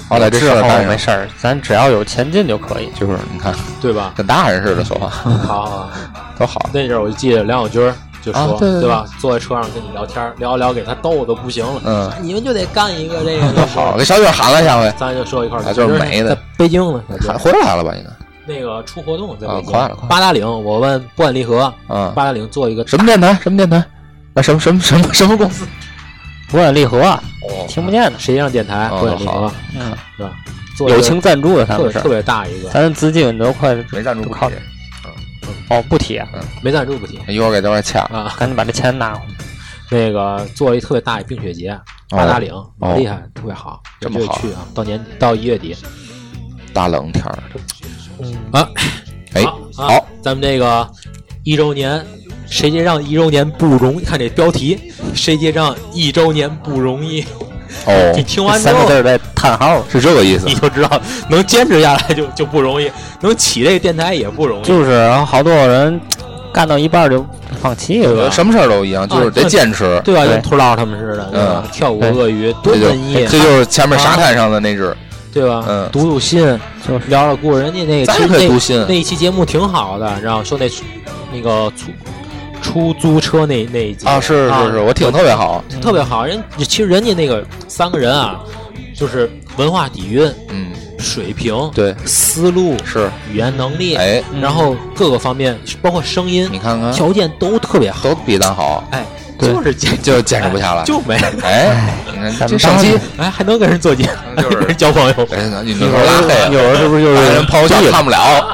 好歹这事儿没事儿，咱只要有前进就可以。 就是你看， 对吧？ 跟大人似的说话， 好好都好。 那阵儿我就记得梁小军就说， 啊、对, 对, 对吧？坐在车上跟你聊天，聊聊给他逗的不行了。 嗯， 你们就得干一个这个。就好，给小军喊了下回， 咱就说一块儿， 就是美的。 在北京呢， 回来了吧？应该。 那个出活动在北京， 啊、 八达岭，我问不安利和， 嗯， 八达岭做一个什么电台？什么电台？那什么什么什么什么公司？ 不安利和， 哦， 听不见的， 谁让电台？不安利和， 嗯， 是吧？ 友情赞助的，他们是特别大一个， 咱资金都快没赞助不靠。哦，不提， 嗯，没赞助不提。 一会儿给大家掐啊， 赶紧把这钱拿回来。 那个做了一特别大的冰雪节，八达岭， 哦、 厉害，特别好， 这么好去啊！到年到一月底， 大冷天儿， 嗯啊， 哎， 好，好咱们这个一周年，谁结账一周年不容易？看这标题，谁结账一周年不容易。 哦， 你听完之后， 三个字在叹号， 是这个意思， 你就知道能坚持下来就就不容易，能起这个电台也不容易。 就是好多人干到一半就放弃了， 什么事儿都一样，就是得坚持， 啊、对吧？跟秃佬他们似的，对吧？ 嗯、 跳舞鳄鱼多文艺， 这就是前面沙滩上的那只， 啊、对吧？ 嗯， 读读信，就聊聊故事。人家那个其实那那一期节目挺好的，然后说那那个出。出租车那那一集啊，是是是，我听特别好， 嗯、特别好。人其实人家那个三个人啊，就是文化底蕴， 嗯， 水平， 对， 思路是语言能力， 哎， 然后各个方面，包括声音， 你看看， 条件都特别好， 都比咱好。 哎，就是坚就坚持不下来， 就没哎，你看这生气， 哎，还能跟人做节目， 就是跟人交朋友。 哎，你说拉黑， 有人是不是就是人朋友圈看不了？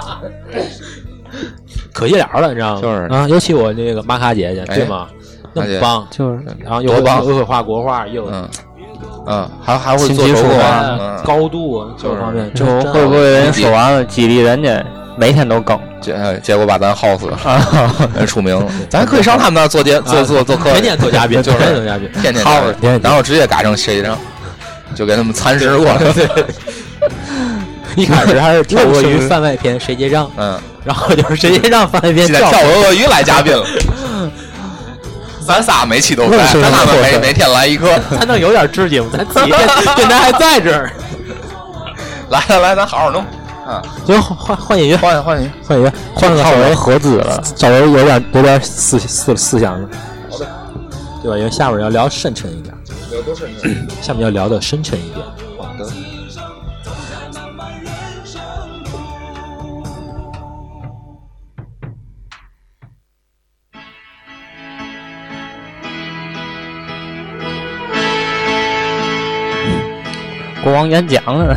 可惜了了，你知道吗？ 就是啊，尤其我那个玛卡姐姐，对吗？那么棒， 就是， 然后又会又会画国画，又嗯嗯，还还会做手画，高度各方面， 就会不会人说完了激励人家，每天都更， 结结果把咱耗死了，人出名了。咱可以上他们那做节做做做客， 天天做嘉宾， 就是天天做嘉宾， 天天耗着，然后直接改成谁上，就给他们蚕食过了。 一开始还是跳鳄鱼番外篇谁结账， 嗯， 然后就是谁结账番外篇跳鳄鱼来嘉宾了。咱仨每期都在，咱他们每每天来一个， 才能有点知己吗？咱自己电台还在这儿。 来来来，咱好好弄啊！ 就换换音乐， 换换音乐， 换音乐，换个稍微合资了，稍微有点有点思思思想的。 好的， 对吧？因为下面要聊深沉一点， 聊多深沉？ 下面要聊的深沉一点。 好的。 国王演讲了。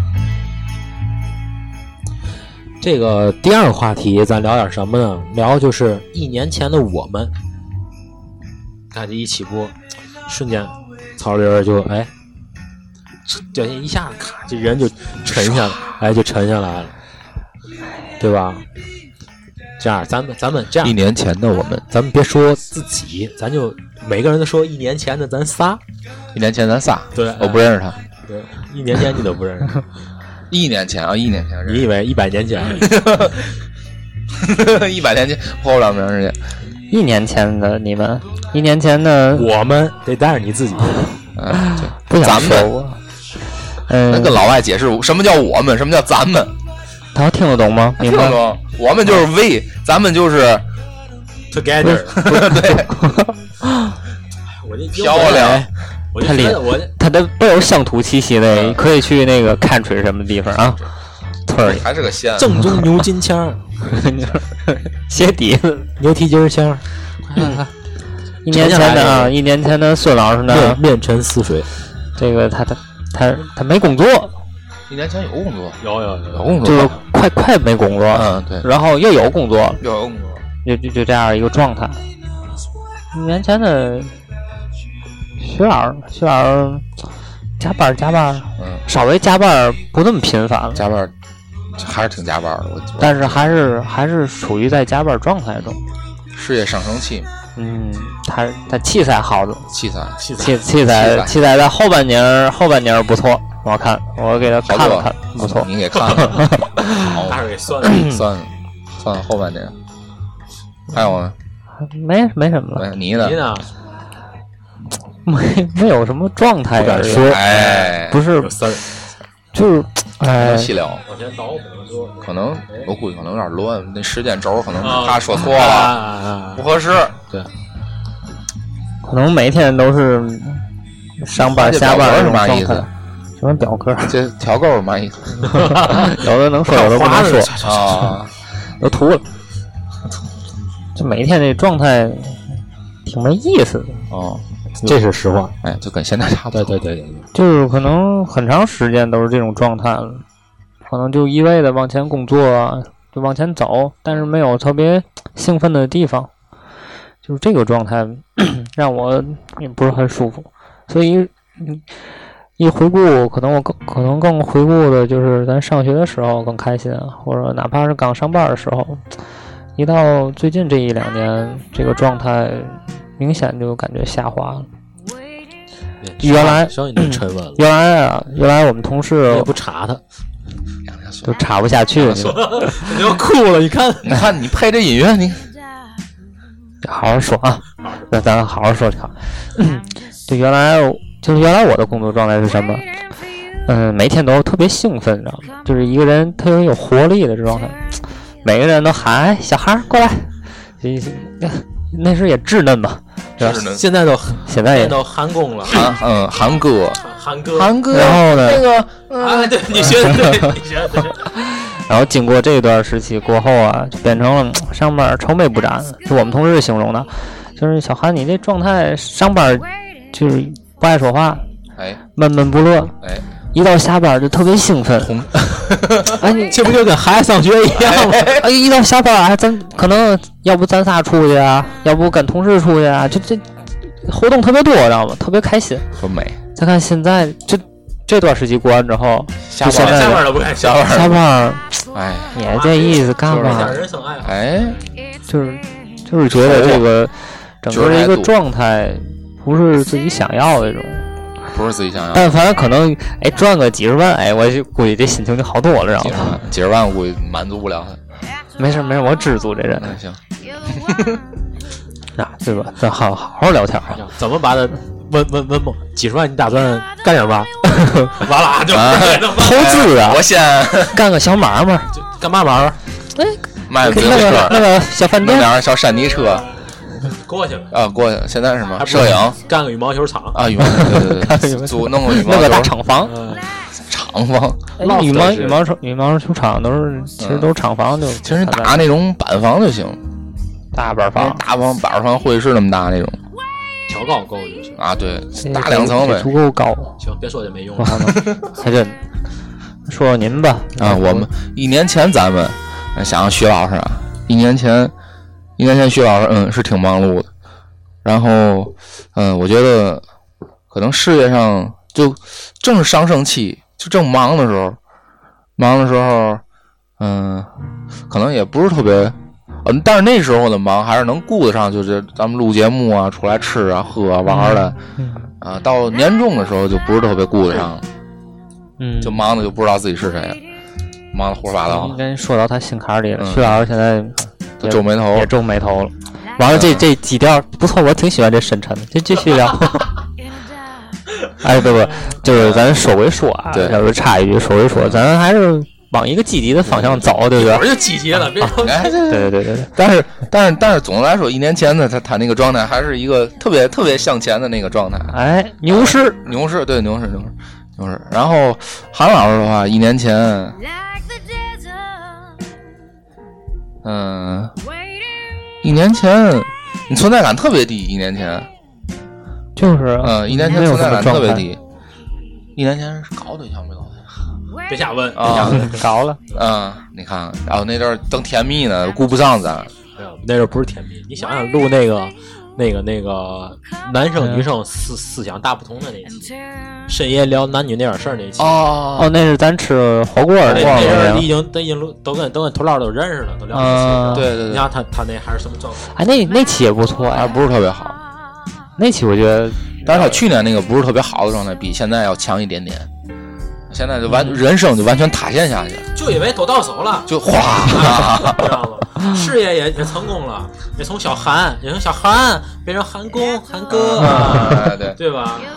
这个第二个话题，咱聊点什么呢？聊就是一年前的我们。看这一起播，瞬间曹林就哎，这一下子咔，这人就沉下来，哎，就沉下来了，对吧？这样，咱们咱们这样， 一年前的我们， 咱们别说自己，咱就每个人都说一年前的咱仨。 一年前咱仨， 对， 我不认识他。 对，一年前你都不认识， 一年前啊，一年前， 你以为一百年前？ 一百年前活不了那么长时间。 一年前的你们，一年前的我们得带着你自己， 嗯， 不想说我。嗯， 那跟老外解释什么叫我们，什么叫咱们， 他听得懂吗？ 听得懂。我们就是 we， 咱们就是 together。 对， 我这漂亮。 他厉害，他的都有乡土气息的，可以去那个 country 什么地方啊？村里还是个县， 正宗牛筋腔， 鞋底子牛蹄筋腔。 一年前的啊，一年前的孙老师呢， 面沉似水。 这个他他他他没工作， 一年前有工作， 有有有工作， 就是快快没工作， 嗯对， 然后又有工作， 又有工作， 就就就这样一个状态。一年前的。徐老师，徐老师加班加班， 嗯， 稍微加班不那么频繁了， 加班还是挺加班的，我但是还是还是处于在加班状态中。 事业上升期， 嗯，他他器材好的， 器材器器器材器材在后半年后半年不错，我看我给他看了看，不错， 你给看了， 好，大概给算了算算后半年，还有吗？ 没没什么了， 你呢？ 你呢？ 没没有什么状态， 不敢说， 哎， 不是就是哎， 细聊， 往前倒， 可能我估计可能有点乱，那时间轴可能他说错了，不合适。 对， 可能每天都是上班下班是嘛意思？ 什么表格？ 这条勾是嘛意思？ 有的能说，有的不能说啊， 都涂了。就每天这状态挺没意思的哦， 这是实话。 哎，就跟现在差不多。 对对对对， 就是可能很长时间都是这种状态了，可能就一味的往前工作啊，就往前走，但是没有特别兴奋的地方，就是这个状态让我也不是很舒服。所以一回顾，可能我更可能更回顾的就是咱上学的时候更开心，或者哪怕是刚上班的时候。一到最近这一两年，这个状态明显就感觉下滑了。原来稍微能沉稳了。 原来啊，原来我们同事也不查他， 都查不下去。 你要哭了，你看， 你看你配这音乐，你好好说啊，那咱好好说就好。就原来就是原来我的工作状态是什么？嗯，每天都特别兴奋，知道吗？就是一个人特别有活力的状态。每个人都喊、哎、小孩过来，那时也稚嫩嘛， 稚嫩。 现在都现在也都韩工了， 韩嗯韩哥， 韩哥， 韩哥。 然后呢？ 那个、 嗯、啊，对你学的对，你学的对。 然后经过这段时期过后啊，就变成了上班愁眉不展，是我们同事形容的，就是小韩你这状态上班就是不爱说话， 哎， 闷闷不乐， 哎。 一到下班就特别兴奋， 哎，你这不就跟孩子上学一样吗？ 哎，一到下班，哎，咱可能要不咱仨出去啊，要不跟同事出去啊，就这活动特别多，知道吗？特别开心。 多美！ 再看现在，这这段时期过完之后， 下班下班都不敢下班， 下班， 哎， 也这意思干嘛？ 哎， 就是就是觉得这个整个的一个状态不是自己想要的这种。 不是自己想要， 但凡可能，哎，赚个几十万，哎，我就估计这心情就好多了，知道吗？ 几十万我估计满足不了他。 没事没事，我知足这人。 嗯，行。 啊，对吧？咱好好好聊天啊。 怎么把他问问问几十万？你打算干点嘛？完了就、 啊、 投资啊！ 我先干个小买卖， 干嘛买卖？ 哎， 卖自行车，那个那个小饭店， 弄点小山地车。 过去了啊，过去了。现在是什么？摄影， 干个羽毛球场啊，羽毛对对对，租弄个羽毛球那个大厂房， 嗯、 厂房。 羽毛羽毛球羽毛球场都是其实都是厂房就， 其实打那种板房就行， 大板房， 大房板房会议室那么大那种， 调高够就行啊，对，大两层呗， 足够高。 行，别说这没用， 还真。说说您吧， 啊，我们一年前咱们想徐老师啊，一年前。一年前徐老师嗯是挺忙碌的，然后嗯我觉得可能事业上就正是上升期，就正忙的时候，忙的时候嗯可能也不是特别嗯，但是那时候的忙还是能顾得上，就是咱们录节目啊，出来吃啊喝啊玩的，啊到年终的时候就不是特别顾得上了， 嗯， 就忙的就不知道自己是谁了，忙得胡说八道。 应该说到他心坎里了，徐老师现在。 皱眉头， 也皱眉头了。完了这，这这基调不错，我挺喜欢这深沉的。就继续聊。哎，不不，就是咱说归说啊，要是插一句说归说，咱还是往一个积极的方向走，对不对？ 我就积极了，别说。 哎，对对对对。 但是但是但是总的来说，一年前呢，他他那个状态还是一个特别特别向前的那个状态。 哎，牛市， 牛市，对牛市牛市牛市。然后韩老师的话，一年前。嗯，一年前你存在感特别低，一年前就是嗯，一年前存在感特别低。一年前是搞对象没搞对象？ 别瞎问啊， 搞了。 嗯，你看，然后那阵儿正甜蜜呢，顾不上咱。 没有，那阵儿不是甜蜜。你想想录那个、那个、那个男生女生思思想大不同的那期，深夜聊男女那点事儿那期。 哦哦，那是咱吃火锅的那那已经都已经都跟都跟头老都认识了，都聊那期。 对对对， 你看他他那还是什么状态？ 哎，那那期也不错， 还不是特别好。 那期我觉得， 但是他去年那个不是特别好的状态，比现在要强一点点。现在就完、嗯、人生就完全塌陷下去， 就因为都到手了， 就哗， 知道吗？事业也也成功了，也从小韩，也从小韩变成韩公、韩哥， 啊、对对吧？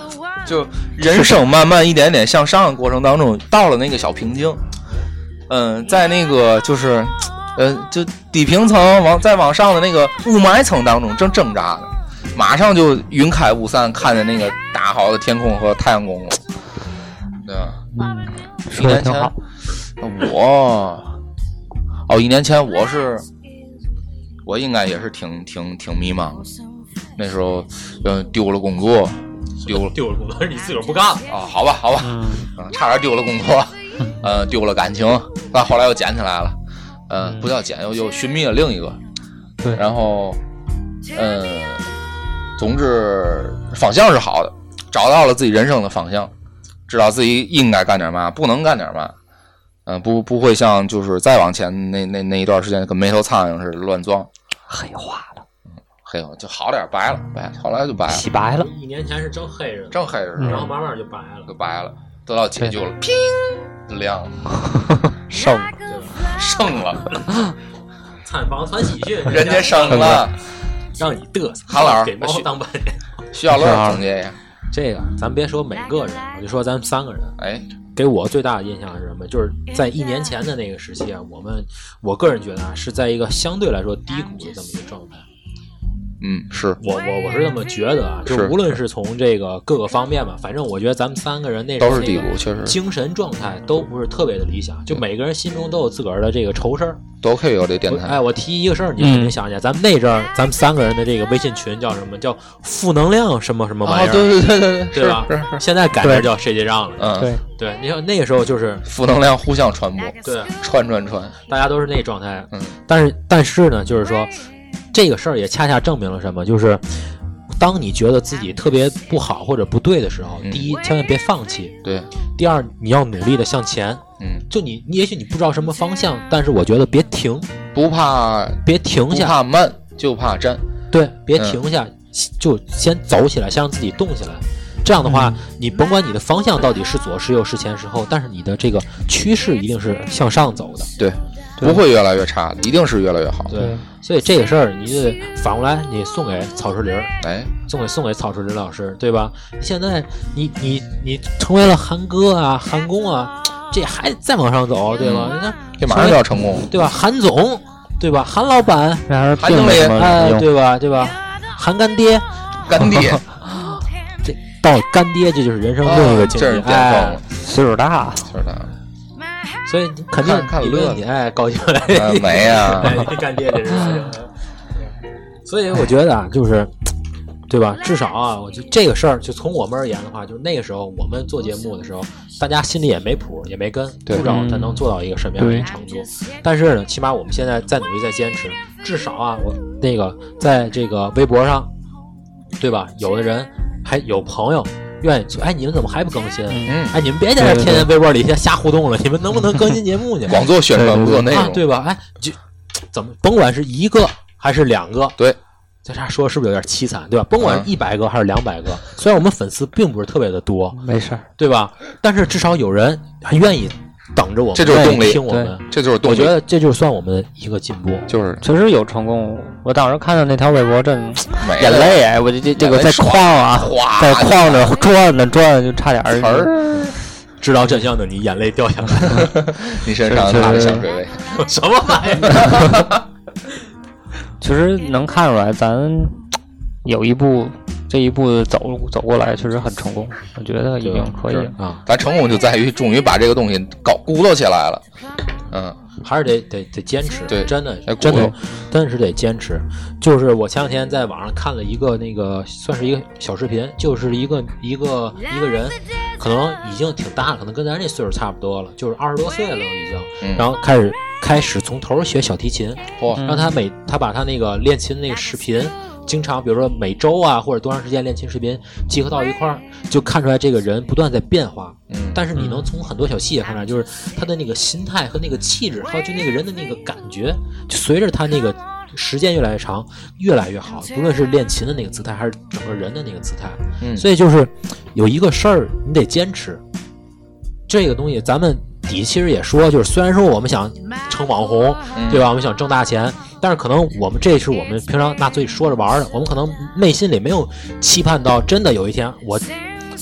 就人生慢慢一点点向上的过程当中，到了那个小瓶颈。嗯，在那个就是，呃，就底平层往再往上的那个雾霾层当中正挣扎的，马上就云开雾散，看见那个大好的天空和太阳公公。对吧？ 嗯，说的挺好。 我，哦，一年前我是，我应该也是挺挺挺迷茫。那时候，嗯，丢了工作，丢了丢了工作是你自个儿不干了啊？好吧，好吧，嗯，差点丢了工作。呃，丢了感情，但后来又捡起来了，呃，不叫捡，又又寻觅了另一个， 对， 然后，呃，总之方向是好的，找到了自己人生的方向，知道自己应该干点嘛，不能干点嘛，嗯、呃，不不会像就是再往前那那那一段时间跟没头苍蝇似的乱撞， 黑化了， 嗯，黑化就好点，白了，白，后来就白了， 洗白了， 一年前是正黑着， 正黑着， 然后慢慢就白了， 就白了。得到解救了，砰，亮了， 升了， 升了， 参房传喜讯， 人家升了， 让你嘚瑟。 韩老师给猫当半天， 徐小乐总结呀。 这个咱别说每个人，我就说咱们三个人， 哎， 给我最大的印象是什么？就是在一年前的那个时期啊，我们我个人觉得啊，是在一个相对来说低谷的这么一个状态。 嗯，是我我我是这么觉得啊，就无论是从这个各个方面吧，反正我觉得咱们三个人那都是低谷，确实精神状态都不是特别的理想，就每个人心中都有自个儿的这个愁事儿， 都可以有这电台。 哎，我提一个事儿，你肯定想起来，嗯、咱们那阵儿咱们三个人的这个微信群叫什么？叫负能量什么什么玩意儿？ 哦、对对对对对， 对吧？现在改名叫谁结账了？ 嗯， 对对，你看那个时候就是负能量互相传播， 对， 传传传， 大家都是那状态。 嗯， 但是但是呢，就是说。这个事儿也恰恰证明了什么？就是当你觉得自己特别不好或者不对的时候， 嗯、 第一，千万别放弃； 对， 第二，你要努力的向前。 嗯， 就你，你也许你不知道什么方向，但是我觉得别停， 不怕， 别停下， 不怕慢，就怕站。 对，别停下，嗯、就先走起来，先让自己动起来。这样的话，嗯、你甭管你的方向到底是左是右是前是后，但是你的这个趋势一定是向上走的。 对。不会越来越差，一定是越来越好。 对，所以这个事儿，你就反过来，你送给曹世林， 哎， 送给送给曹世林老师，对吧？现在你你你成为了韩哥啊、韩公啊，这还再往上走，对吧？人家、嗯、 这马上就要成功， 对吧？韩总，对吧？韩老板， 韩经理， 哎，对吧？对吧？韩干爹， 干爹， 这到干爹，这就是人生另一个境界。 哦、哎， 岁数大， 岁数大。 所以肯定你乐你哎高兴了、 啊、没呀、 啊，干爹这是。所以我觉得啊，就是对吧？至少啊，我觉得这个事儿就从我们而言的话，就是那个时候我们做节目的时候，大家心里也没谱，也没根，不知道他能做到一个什么样的一个程度。但是呢，起码我们现在在努力，在坚持。至少啊，我那个在这个微博上，对吧？有的人还有朋友。愿意说，哎，你们怎么还不更新？嗯，哎，你们别在这天天微博里瞎瞎互动了，你们能不能更新节目去？ 光做宣传，不做内容、 啊，对吧？哎，就怎么甭管是一个还是两个， 对， 在这说是不是有点凄惨，对吧？甭管是一百个还是两百个，嗯、虽然我们粉丝并不是特别的多， 没事， 对吧？但是至少有人还愿意等着我们， 这就是动力， 听我们， 这就是动力。 我觉得这就算我们的一个进步， 就是确实有成功。我当时看到那条微博，真眼泪哎！我这这这个在矿啊，在矿着转呢转，就差点儿。 知道真相的你，眼泪掉下来， 你身上擦着香水味， 什么玩意儿？ 其实能看出来，咱有一步。这一步走走过来确实很成功，我觉得已经可以了啊！咱成功就在于终于把这个东西搞鼓捣起来了，嗯， 还是得得得坚持， 对， 真的真的真是得坚持。就是我前两天在网上看了一个那个算是一个小视频，就是一个一个一个人，可能已经挺大了，可能跟咱这岁数差不多了，就是二十多岁了已经， 嗯、 然后开始开始从头学小提琴， 哇、 嗯！让他每他把他那个练琴那个视频。经常比如说每周啊或者多长时间练琴视频集合到一块儿，就看出来这个人不断在变化。 嗯， 但是你能从很多小细节看出来，就是他的那个心态和那个气质，还有就那个人的那个感觉，就随着他那个时间越来越长，越来越好。不论是练琴的那个姿态，还是整个人的那个姿态。 嗯， 所以就是有一个事儿你得坚持。这个东西咱们底其实也说，就是虽然说我们想成网红， 嗯、 对吧？我们想挣大钱。但是可能我们这是我们平常那嘴说着玩的，我们可能内心里没有期盼到真的有一天我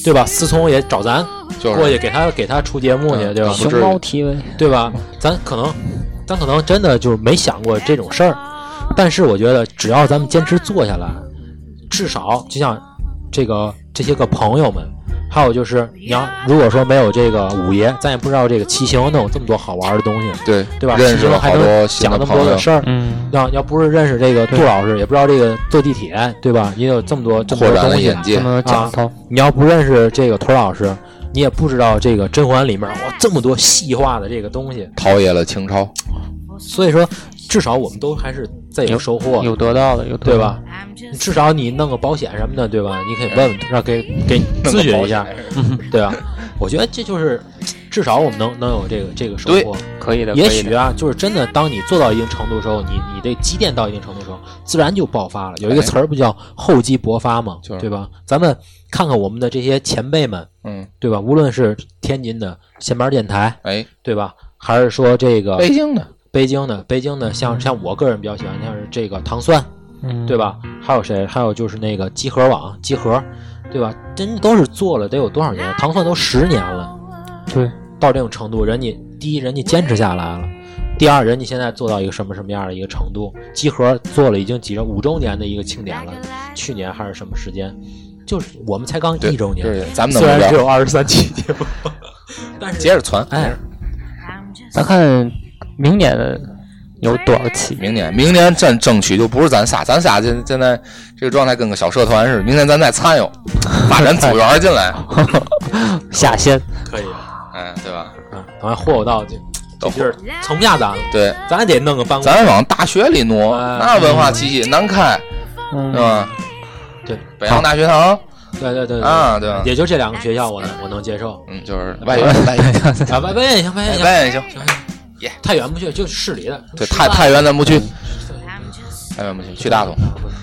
对吧？思聪也找咱、 就是、 过去给他给他出节目去， 嗯、 对吧？ 熊猫 T V， 对吧？咱可能咱可能真的就是没想过这种事儿，但是我觉得只要咱们坚持做下来，至少就像这个这些个朋友们。还有就是，你要如果说没有这个五爷，咱也不知道这个骑行能有这么多好玩的东西， 对对吧？ 认识了好多讲那么多的事儿， 嗯， 要要不是认识这个杜老师，也不知道这个坐地铁，对吧？也有这么多这么多东西， 这么讲头、 啊。你要不认识这个托老师，你也不知道这个甄嬛里面哇这么多细化的这个东西， 陶冶了情操。 所以说，至少我们都还是在有收获， 有得到的，有得到对吧？至少你弄个保险什么的，对吧？你可以问问，让给给咨询一下，对吧？我觉得这就是至少我们能能有这个这个收获， 可以的。 也许啊，就是真的，当你做到一定程度的时候，你你这积淀到一定程度的时候，自然就爆发了。有一个词儿不叫厚积薄发吗？对吧？咱们看看我们的这些前辈们， 嗯， 对吧？无论是天津的闲班电台， 哎， 对吧？还是说这个北京的。 北京的北京的像像我个人比较喜欢像是这个糖蒜， 嗯， 对吧？还有谁？还有就是那个集合网集合，对吧？真都是做了得有多少年？糖蒜都十年了， 对， 到这种程度，人家第一人家坚持下来了，第二人家现在做到一个什么什么样的一个程度？集合做了已经几五周年的一个庆典了，去年还是什么时间？就是我们才刚一周年， 咱们虽然只有二十三期节目，但是接着传， 哎， 咱看。明年有多少期？ 明年，明年真争取就不是咱仨，咱仨现现在这个状态跟个小社团似的。明年咱再参与，发展组员进来， 下线可以， 哎，对吧？ 嗯，等下霍霍到就这地儿盛不下咱了， 对， 咱得弄个办公室， 咱往大学里挪， 哎、 那文化气息难开， 嗯、 对吧？ 对， 北洋大学堂。 对对对啊，对吧？ 也就这两个学校我能我能接受， 嗯，就是外院外院啊，外院也行，外院外院行， 行。耶，太远不去，就市里的。 对，太太远咱不去，太远不去，去大同，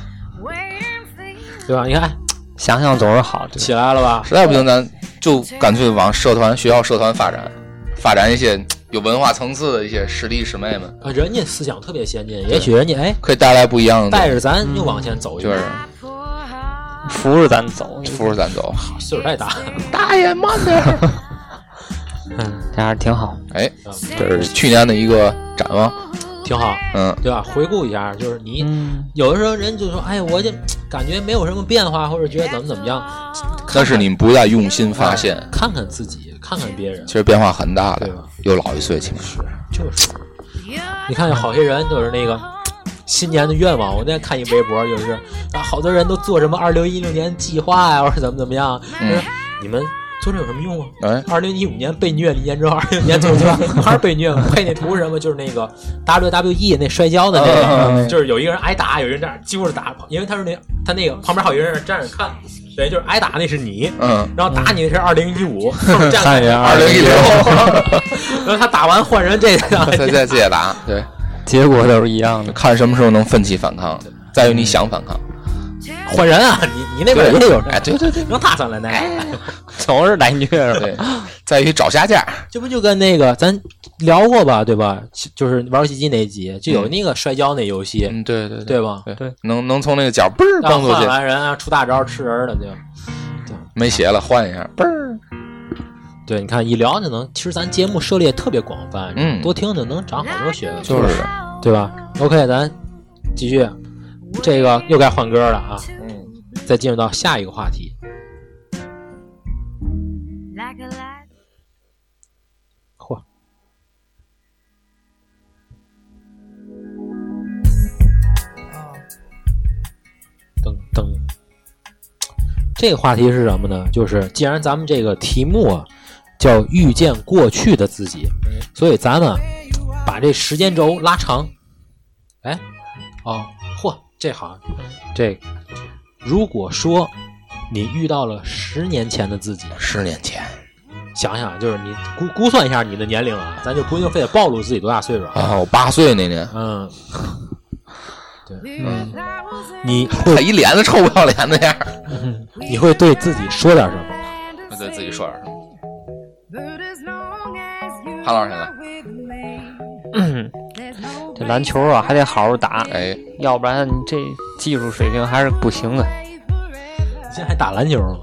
对吧？你看， 想想总是好的， 起来了吧？ 实在不行，咱就干脆往社团、学校社团发展，发展一些有文化层次的一些师弟师妹们。 啊，人家思想特别先进，也许人家哎， 可以带来不一样的， 带着咱又往前走一步， 就是扶着咱走， 扶着咱走。 岁数太大， 大爷慢点。 嗯，这还是挺好。 哎，这是去年的一个展望， 挺好。 嗯， 对吧？回顾一下，就是你、 嗯、 有的时候人就说，哎，我就感觉没有什么变化，或者觉得怎么怎么样。 但是你不再用心发现， 哎、看看自己，看看别人， 其实变化很大的， 对吧？ 又老一岁，起码是就是。你看，有好些人都是那个新年的愿望。我那天看一微博，就是啊，好多人都做什么二零一六年计划呀，或者怎么怎么样。 嗯， 你们。做这有什么用啊？ 哎， 二零一五年被虐了一年之后，二零年做计划还是被虐吗？配那图是什么？就是那个 W W E 那摔跤的那个，嗯、就是有一个人挨打，有人这样揪着打，因为他是那他那个旁边还有一个人站着看，对，就是挨打那是你， 嗯， 然后打你的是二零一五，站二零一六， 然后他打完换人，这个再再接着打，对， 结果都是一样的， 看什么时候能奋起反抗，在于你想反抗。 换人啊！你你那边也有人， 哎，对对对， 让他上来来， 总是来虐是吧？ 对，在于找下家。 这不就跟那个咱聊过吧，对吧？就是玩游戏机那一集，就有那个摔跤那游戏， 嗯，对对对吧？ 对， 能能从那个角嘣儿蹦出去， 换完人啊，出大招吃人了就， 对，没血了换一下，嘣儿。 对，你看一聊就能，其实咱节目涉猎特别广泛， 嗯， 多听听能长好多学问， 就是的， 对吧 ？OK， 咱继续，这个又该换歌了啊。再进入到下一个话题。嚯！噔噔，这个话题是什么呢？就是既然咱们这个题目啊叫遇见过去的自己，所以咱呢把这时间轴拉长。哎，哦，嚯，这好，这。如果说你遇到了十年前的自己， 十年前， 想想就是你估估算一下你的年龄啊，咱就不用非得暴露自己多大岁数啊。我八岁那年， 嗯，对， 嗯， 你会他一脸的臭不要脸的样， 嗯，你会对自己说点什么？ 会对自己说点什么？潘老师现在， 嗯，这篮球啊还得好好打， 哎， 要不然你这技术水平还是不行的。 你现在还打篮球吗？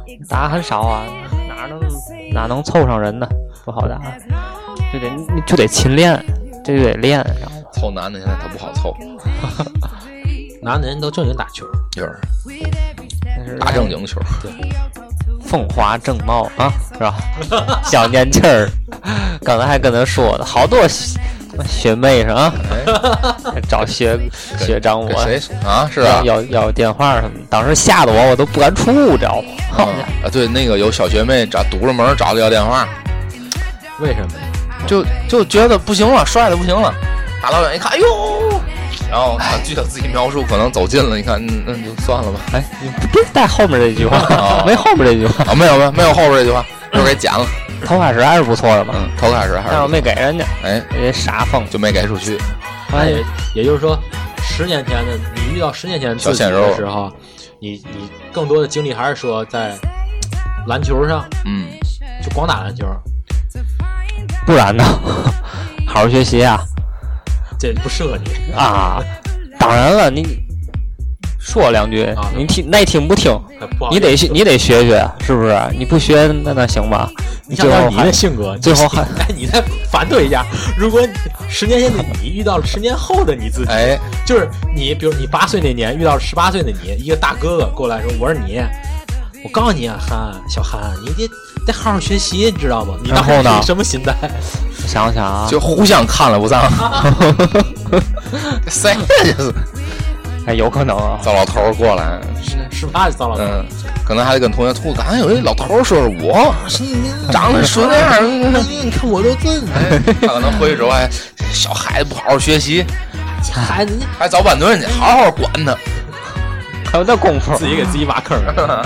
打很少啊，哪能哪能凑上人呢？不好打，就得就得勤练，这就得练。 凑男的现在他不好凑， 男的人都正经打球， 就是打正经球， 对， 风华正茂啊，是吧？小年轻儿，刚才还跟他说的好多学妹是啊，哎、找学学长我谁啊？是啊， 要要电话什么，当时吓得我我都不敢出，知道吗？ 嗯、啊，对，那个有小学妹找堵着门找他要电话， 为什么？ 就就觉得不行了，帅的不行了，大老远一看，哎呦，然后他据他自己描述，可能走近了，你看，嗯，那就算了吧。 哎，你别带后面这句话，哦、没后面这句话啊、哦，没有没有没有后边这句话，就给剪了。 头开始还是不错的嘛， 嗯，头开始还是， 但我没给人家， 哎， 也傻疯， 就没给出去。 哎，也就是说，十年前的你遇到十年前自己的时候，你你更多的精力还是说在篮球上， 嗯， 就光打篮球， 不然呢，好好学习啊， 这不适合你啊。当然了，你说两句，啊、你听爱听不听，你得你得学学，是不是？你不学那那行吧？ 你想想你的性格， 最后还哎，你再反对一下。如果十年前的你遇到了十年后的你自己， 哎， 就是你，比如你八岁那年遇到了十八岁的你，一个大哥哥过来说：“我是你，我告诉你啊，韩小韩，你得得好好学习，你知道吗？”你当时是什么心态？ 想想啊， 就互相看了不上，谁就是。 哎，有可能啊， 糟老头过来， 是吧？糟老头， 嗯，可能还得跟同学吐，刚才有一老头说是我，长得说那样， 你看我都真， 哎，他可能回去之后还小孩子不好好学习， 孩子还早班队去，好好管他， 还有那功夫， 自己给自己挖坑。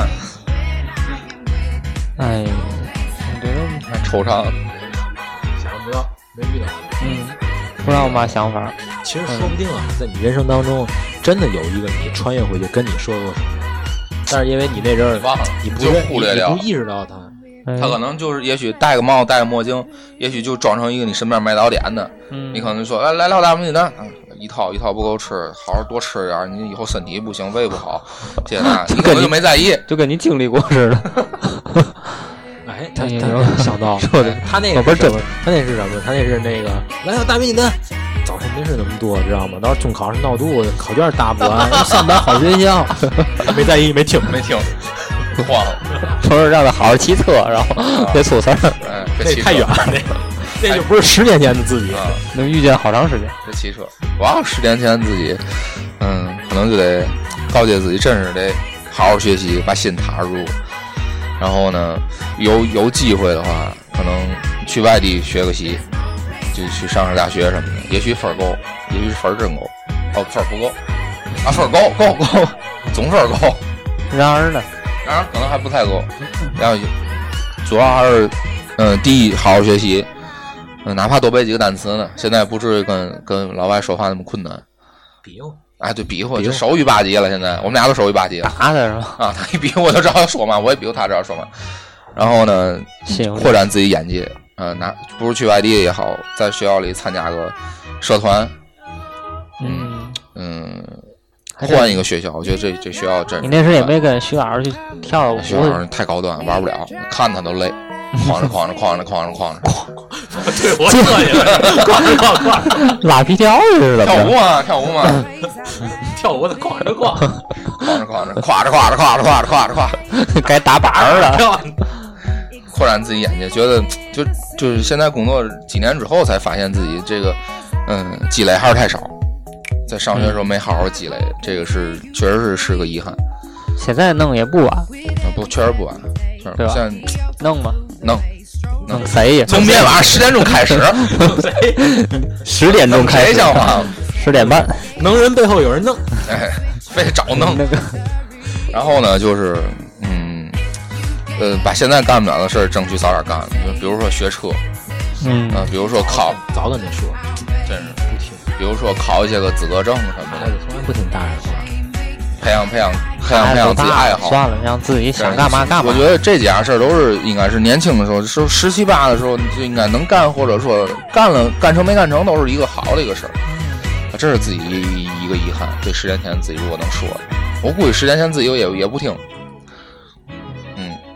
哎，我觉得还惆怅， 想不到，没遇到， 嗯，不知道我嘛想法。 其实说不定啊，在你人生当中，真的有一个你穿越回去跟你说过什么，但是因为你那阵儿忘了， 你不就忽略掉， 你不意识到他， 他可能就是也许戴个帽戴个墨镜，也许就装成一个你身边卖早点的， 嗯， 你可能说来来老大美女的，一套一套不够吃，好好多吃点，你以后身体不行，胃不好，这那，你可能就没在意， 就跟你经历过似的。 哎，他他想到说的， 他那个不是什么？他那是什么？他那是那个来老大美女的。早晨没事那么多，知道吗？到时候中考时闹肚子，考卷答不完，上班好学校，没在意，没听， 没听，慌了。 说是让他好好骑车，然后别出事儿。 哎， 那太远了，那那就不是十年前的自己， 能遇见好长时间。 这骑车，我要十年前自己，嗯，可能就得告诫自己，真是得好好学习，把心踏入。然后呢，有有机会的话，可能去外地学个习。就去上上大学什么的，也许分够，也许分真够，哦，分不够，啊，分够够够，总分够。 然而呢， 然而可能还不太够。然后主要还是，嗯，第一，好好学习，嗯，哪怕多背几个单词呢，现在不至于跟跟老外说话那么困难。 比划， 哎，对，比划，就手语八级了。现在我们俩都手语八级了。 打的是吧？ 啊，他一比划我就知道他说嘛，我也比划他知道说嘛。然后呢，扩展自己眼界。嗯，拿不如去外地也好，在学校里参加个社团， 嗯嗯，换一个学校，我觉得这这学校真。 你那时也没跟徐老师去跳舞， 徐老师太高端，玩不了，看他都累，哐着哐着哐着哐着哐着， 对我这也哐着哐哐， 拉皮条似的。 跳舞嘛，跳舞嘛， 跳舞的哐着哐， 哐着哐着，夸着夸着夸着夸着夸着夸着， 该打板了。 扩展自己眼界，觉得就就是现在工作几年之后才发现自己这个嗯积累还是太少，在上学的时候没好好积累，嗯、这个是确实是是个遗憾。 现在弄也不晚，啊、 不确实不晚， 对吧？ 现在弄吧， 弄弄谁呀？ 从明天晚上十点钟开始， 十点钟开始， 想法十点半， 能人背后有人弄， 哎，非得找弄那个。 然后呢，就是嗯。呃，把现在干不了的事儿争取早点干，比如说学车， 嗯， 啊、呃，比如说考， 早跟你说， 真是不听。比如说考一些个资格证什么的， 从来不听大人话， 培养培养培养培养自己爱好， 算了，让自己想干嘛干嘛。 我觉得这几样事儿都是应该是年轻的时候，是十七八的时候你就应该能干，或者说干了干成没干成都是一个好的一个事儿。这是自己一个遗憾。对十年前自己如果能说，我估计十年前自己也也不听。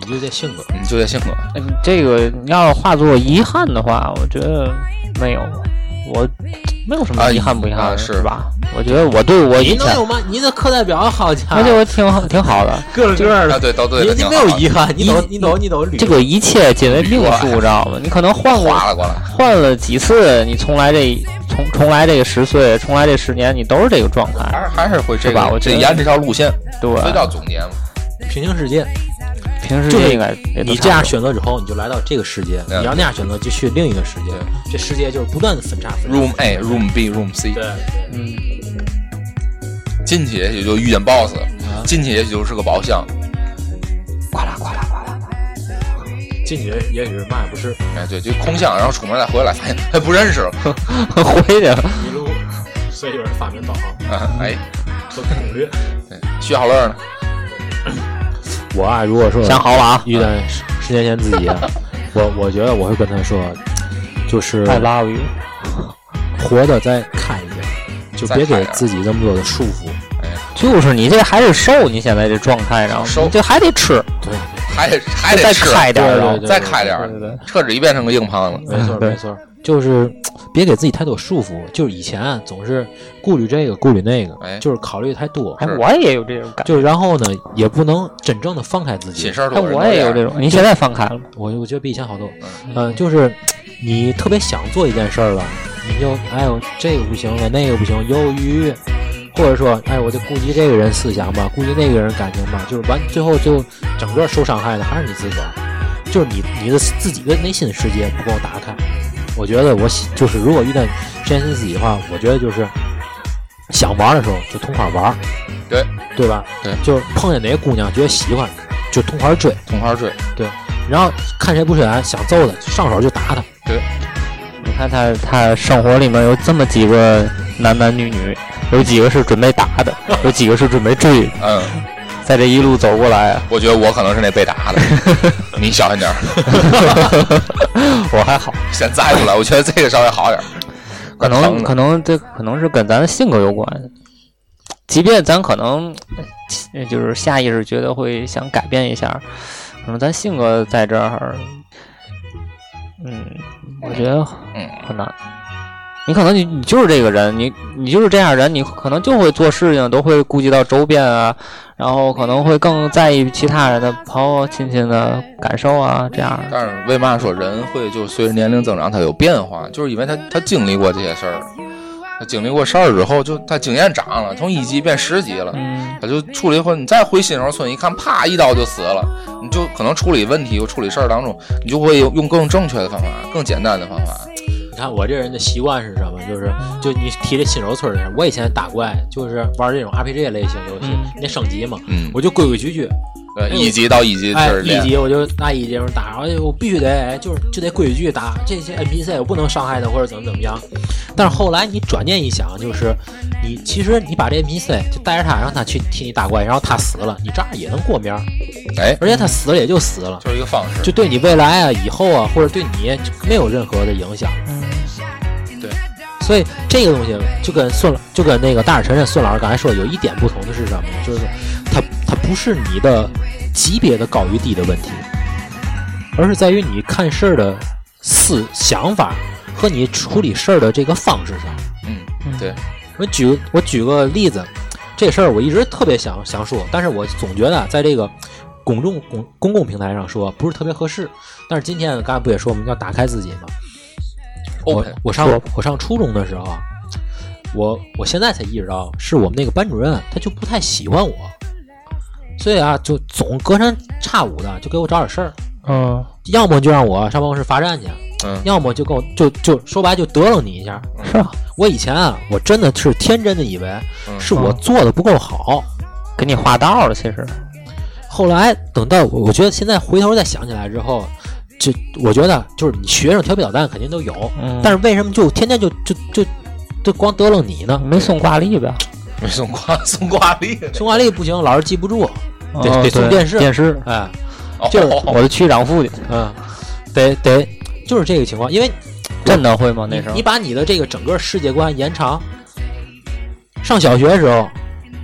你就这性格， 你就这性格。 嗯，这个要是化作遗憾的话，我觉得没有，我没有什么遗憾不遗憾、 啊啊、是吧？我觉得我对我以前你能有吗？你的课代表好家伙， 而且我挺好，挺好的， 各个各的， 啊，对，都对， 你你没有遗憾，你都你都你都这个一切皆为命数，知道吗？你可能换过划了过来， 换了几次，你重来这重重来这个十岁，重来这十年，你都是这个状态， 还是还是会这个吧？我得沿这条路线， 对， 所以叫总结嘛。 平行世界， 平时就应该你这样选择之后，你就来到这个世界；你要那样选择，就去另一个世界。这世界就是不断的分叉。分叉 Room A、Room B、Room C。 对， 嗯。 进去也许就遇见 boss，、啊、进去也许就是个宝箱， 呱啦呱啦呱啦， 进去也许是嘛也不是， 哎对，就空箱，然后出门再回来，发现还不认识了， 回去了。 一路，所以有人发明导航， 啊、哎， 做攻略， 对，徐小乐呢？ 我啊，如果说想好了啊， 遇到十年前自己，我我觉得我会跟他说，就是 I love you， 活的再开一点。就别给自己这么多的束缚， 哎， 就是你这还是瘦，你现在这状态上， 瘦， 这还得吃， 对， 还得还得再开点儿， 再开点儿，彻底变成个硬胖子。 没错没错，就是别给自己太多束缚。就是以前总是顾虑这个顾虑那个， 哎， 就是考虑太多。 哎，我也有这种感觉。 就然后呢，也不能真正的放开自己。 心事儿多。哎，我也有这种。你现在放开了吗？ 我我觉得比以前好多。嗯，就是你特别想做一件事儿了。你就哎呦这个不行了，那个不行，犹豫，或者说哎我得顾及这个人思想吧，顾及那个人感情吧，就是完最后就整个受伤害的还是你自个儿，就是你你的自己的内心世界不够打开。我觉得我就是如果遇到实现自己的话，我觉得就是想玩的时候就同块玩， 对对吧？ 对， 就是碰见哪个姑娘觉得喜欢，就同块追， 同块追， 对。然后看谁不顺眼想揍他，上手就打他， 对。 你看他他生活里面有这么几个男男女女，有几个是准备打的，有几个是准备追的。 嗯， 在这一路走过来， 我觉得我可能是那被打的，你小心点儿。 我还好， 先栽出来，我觉得这个稍微好点儿。 可能可能这可能是跟咱的性格有关，即便咱可能就是下意识觉得会想改变一下，可能咱性格在这儿。嗯，我觉得很难。你可能你你就是这个人，你你就是这样人，你可能就会做事情都会顾及到周边啊，然后可能会更在意其他人的朋友亲戚的感受啊，这样。 但是为嘛说人会就随着年龄增长他有变化，就是因为他他经历过这些事儿，他经历过事儿之后，就他经验长了，从一级变十级了， 嗯， 他就处理后，你再回新手村一看，啪一刀就死了，你就可能处理问题或处理事儿当中，你就会用更正确的方法，更简单的方法。 你看我这人的习惯是什么？就是就你提这新手村的人，我以前打怪就是玩这种 R P G 类型游戏，嗯、你得升级嘛， 嗯， 我就规规矩矩。 对，一级到一级哎，一级我就拿一级打，而且我必须得就是就得规矩打，这些 N P C 我不能伤害他或者怎么怎么样。但是后来你转念一想，就是你其实你把这 N P C 就带着他，让他去替你打怪，然后他死了，你这样也能过面。 哎， 而且他死了也就死了， 就是一个方式， 就对你未来啊、以后啊，或者对你没有任何的影响。 嗯， 对。所以这个东西就跟孙就跟那个大耳承认孙老师刚才说有一点不同的是什么呢？就是他他不是你的级别的高与低的问题，而是在于你看事儿的思想法和你处理事儿的这个方式上。 嗯，对。 我举我举个例子，这事儿我一直特别想想说，但是我总觉得在这个公众公公共平台上说不是特别合适。但是今天刚才不也说我们要打开自己吗？我我上我上初中的时候，我我现在才意识到，是我们那个班主任他就不太喜欢我，所以啊，就总隔三差五的就给我找点事儿， 嗯， 要么就让我上办公室罚站去， 嗯， 要么就跟我就就说白就得了你一下。 是啊， 我以前啊，我真的是天真的以为是我做的不够好， 给你画道了。其实， 后来等到我，我觉得现在回头再想起来之后。就我觉得就是你学生调皮捣蛋肯定都有， 嗯、 但是为什么就天天就就就就光得了你呢？ 没送挂历呗？ 没送挂送挂历， 送挂历不行，老师记不住， 哦、 得得送电视电视， 哎， 就是我的区长父亲， 嗯，得得就是这个情况，因为真的会吗？那时候你把你的这个整个世界观延长，上小学的时候，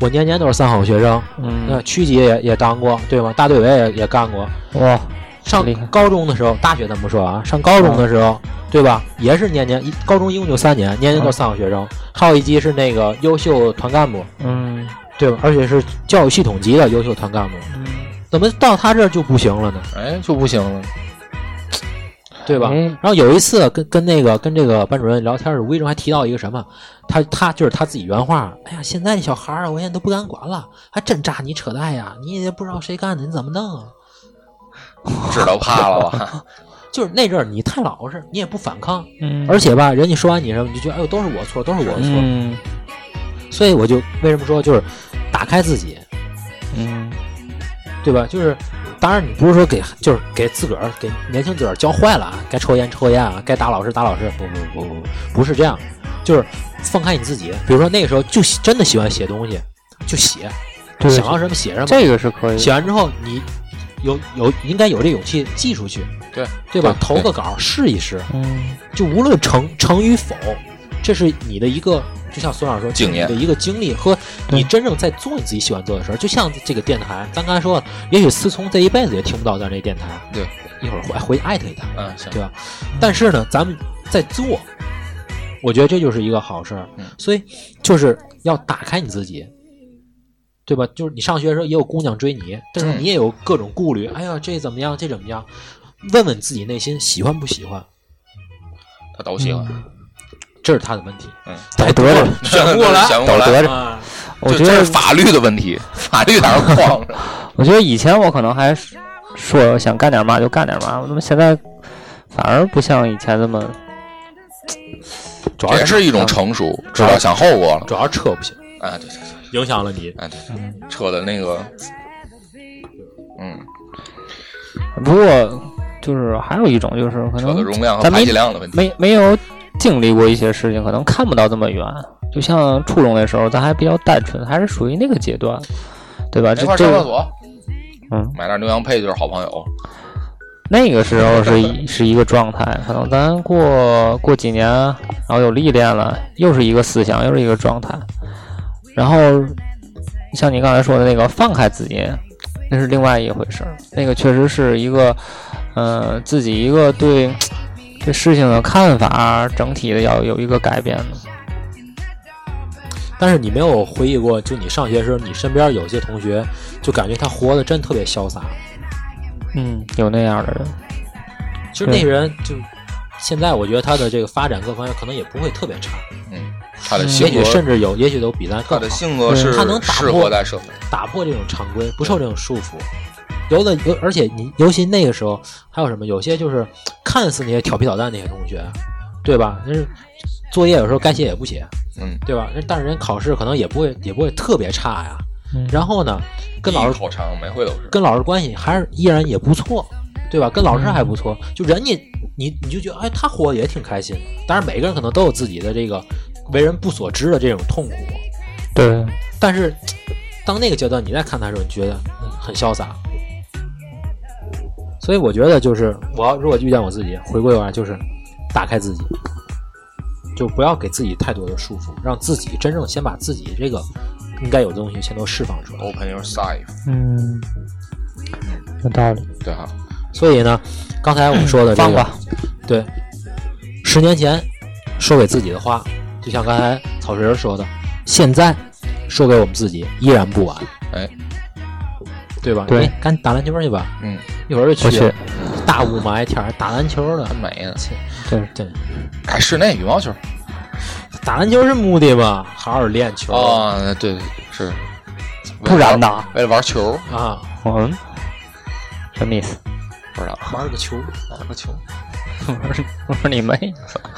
我年年都是三好学生， 嗯， 那区级也也当过，对吗？大队委也也干过。 哇， 上高中的时候，大学咱不说啊，上高中的时候，对吧？也是年年一高中一共就三年，年年都是三好学生，还有一级是那个优秀团干部， 嗯， 对吧？而且是教育系统级的优秀团干部， 嗯， 怎么到他这儿就不行了呢？ 哎，就不行了。 对吧？ 哎、 然后有一次跟跟那个跟这个班主任聊天时，无意中还提到一个什么，他他就是他自己原话，哎呀，现在的小孩儿我现在都不敢管了，还真扎你车带呀，你也不知道谁干的，你怎么弄啊？ 知道怕了吧？ 就是那阵儿你太老实，你也不反抗， 嗯， 而且吧，人家说完你什么，你就觉得哎呦都是我错，都是我错， 嗯， 所以我就为什么说就是打开自己， 嗯， 对吧？就是。当然，你不是说给就是给自个儿给年轻自个儿教坏了啊，该抽烟抽烟啊，该打老师打老师，不不不不不是这样，就是放开你自己。比如说那个时候就真的喜欢写东西，就写，想要什么写什么， 这个是可以。 写完之后，你有有应该有这勇气寄出去， 对对吧？投个稿试一试， 嗯， 就无论成成与否，这是你的一个。就像孙老师说， 经验的一个经历和你真正在做你自己喜欢做的事儿，就像这个电台，咱刚才说，也许思聪这一辈子也听不到咱这电台， 对， 一会儿回回去艾特一下， 嗯，行， 对吧？但是呢，咱们在做，我觉得这就是一个好事儿， 嗯， 所以就是要打开你自己，对吧？就是你上学的时候也有姑娘追你，但是你也有各种顾虑，哎呀，这怎么样，这怎么样？问问自己内心喜欢不喜欢？ 他都喜欢。 嗯， 这是他的问题， 嗯，道德的选不过来，选不过来， 道德的。我觉得这是法律的问题，法律哪儿慌着？ 我觉得以前我可能还说想干点嘛就干点嘛，我怎么现在反而不像以前这么？ 主要也是一种成熟，知道想后果了。 主要是车不行， 哎，对对对， 影响了你， 哎，对对，车的那个，嗯。 不过就是还有一种就是可能车的容量和排气量的问题， 没没有。经历过一些事情，可能看不到这么远。就像初中的时候，咱还比较单纯，还是属于那个阶段，对吧？ 这块上厕所， 嗯， 买点牛羊配就是好朋友。 那个时候是是一个状态，可能咱过过几年，然后有历练了，又是一个思想，又是一个状态。然后像你刚才说的那个放开自己，那是另外一回事儿。那个确实是一个，呃，自己一个对。对事情的看法，整体的要有一个改变的。 但是你没有回忆过，就你上学的时候，你身边有些同学，就感觉他活得真特别潇洒。 嗯，有那样的人。 其实那人就现在，我觉得他的这个发展各方面可能也不会特别差。 嗯，他的性格也许甚至有，也许都比咱更好。 他的性格是他能打适合在社会， 打破这种常规，不受这种束缚。有的有，而且你尤其那个时候还有什么？有些就是看似那些调皮捣蛋那些同学，对吧？但是作业有时候该写也不写， 嗯， 对吧？但是人考试可能也不会也不会特别差呀。嗯、然后呢，跟老师考场每回都是跟老师关系还是依然也不错，对吧？跟老师还不错，就人家你你就觉得哎，他活得也挺开心。当然每个人可能都有自己的这个为人不所知的这种痛苦， 对。 但是当那个阶段你再看他的时候，你觉得、嗯、很潇洒。所以我觉得就是我要如果遇见我自己，回归过来就是打开自己，就不要给自己太多的束缚，让自己真正先把自己这个应该有的东西全都释放出来。 Open your side。 嗯，有道理。 对哈。 所以呢，刚才我们说的这个， 放吧。 对，十年前说给自己的话，就像刚才草水人说的，现在说给我们自己依然不晚。 哎。 对吧？ 对， 赶紧打篮球去吧。 嗯， 一会儿就去。 去大雾霾天儿打篮球的， 很美呢。 对对， 改室内羽毛球。 打篮球是目的嘛？好好练球啊！对对是。 不然呢？ 为了玩球啊？ 嗯，什么意思？ 不知道。 玩个球， 玩个球。 我说你妹！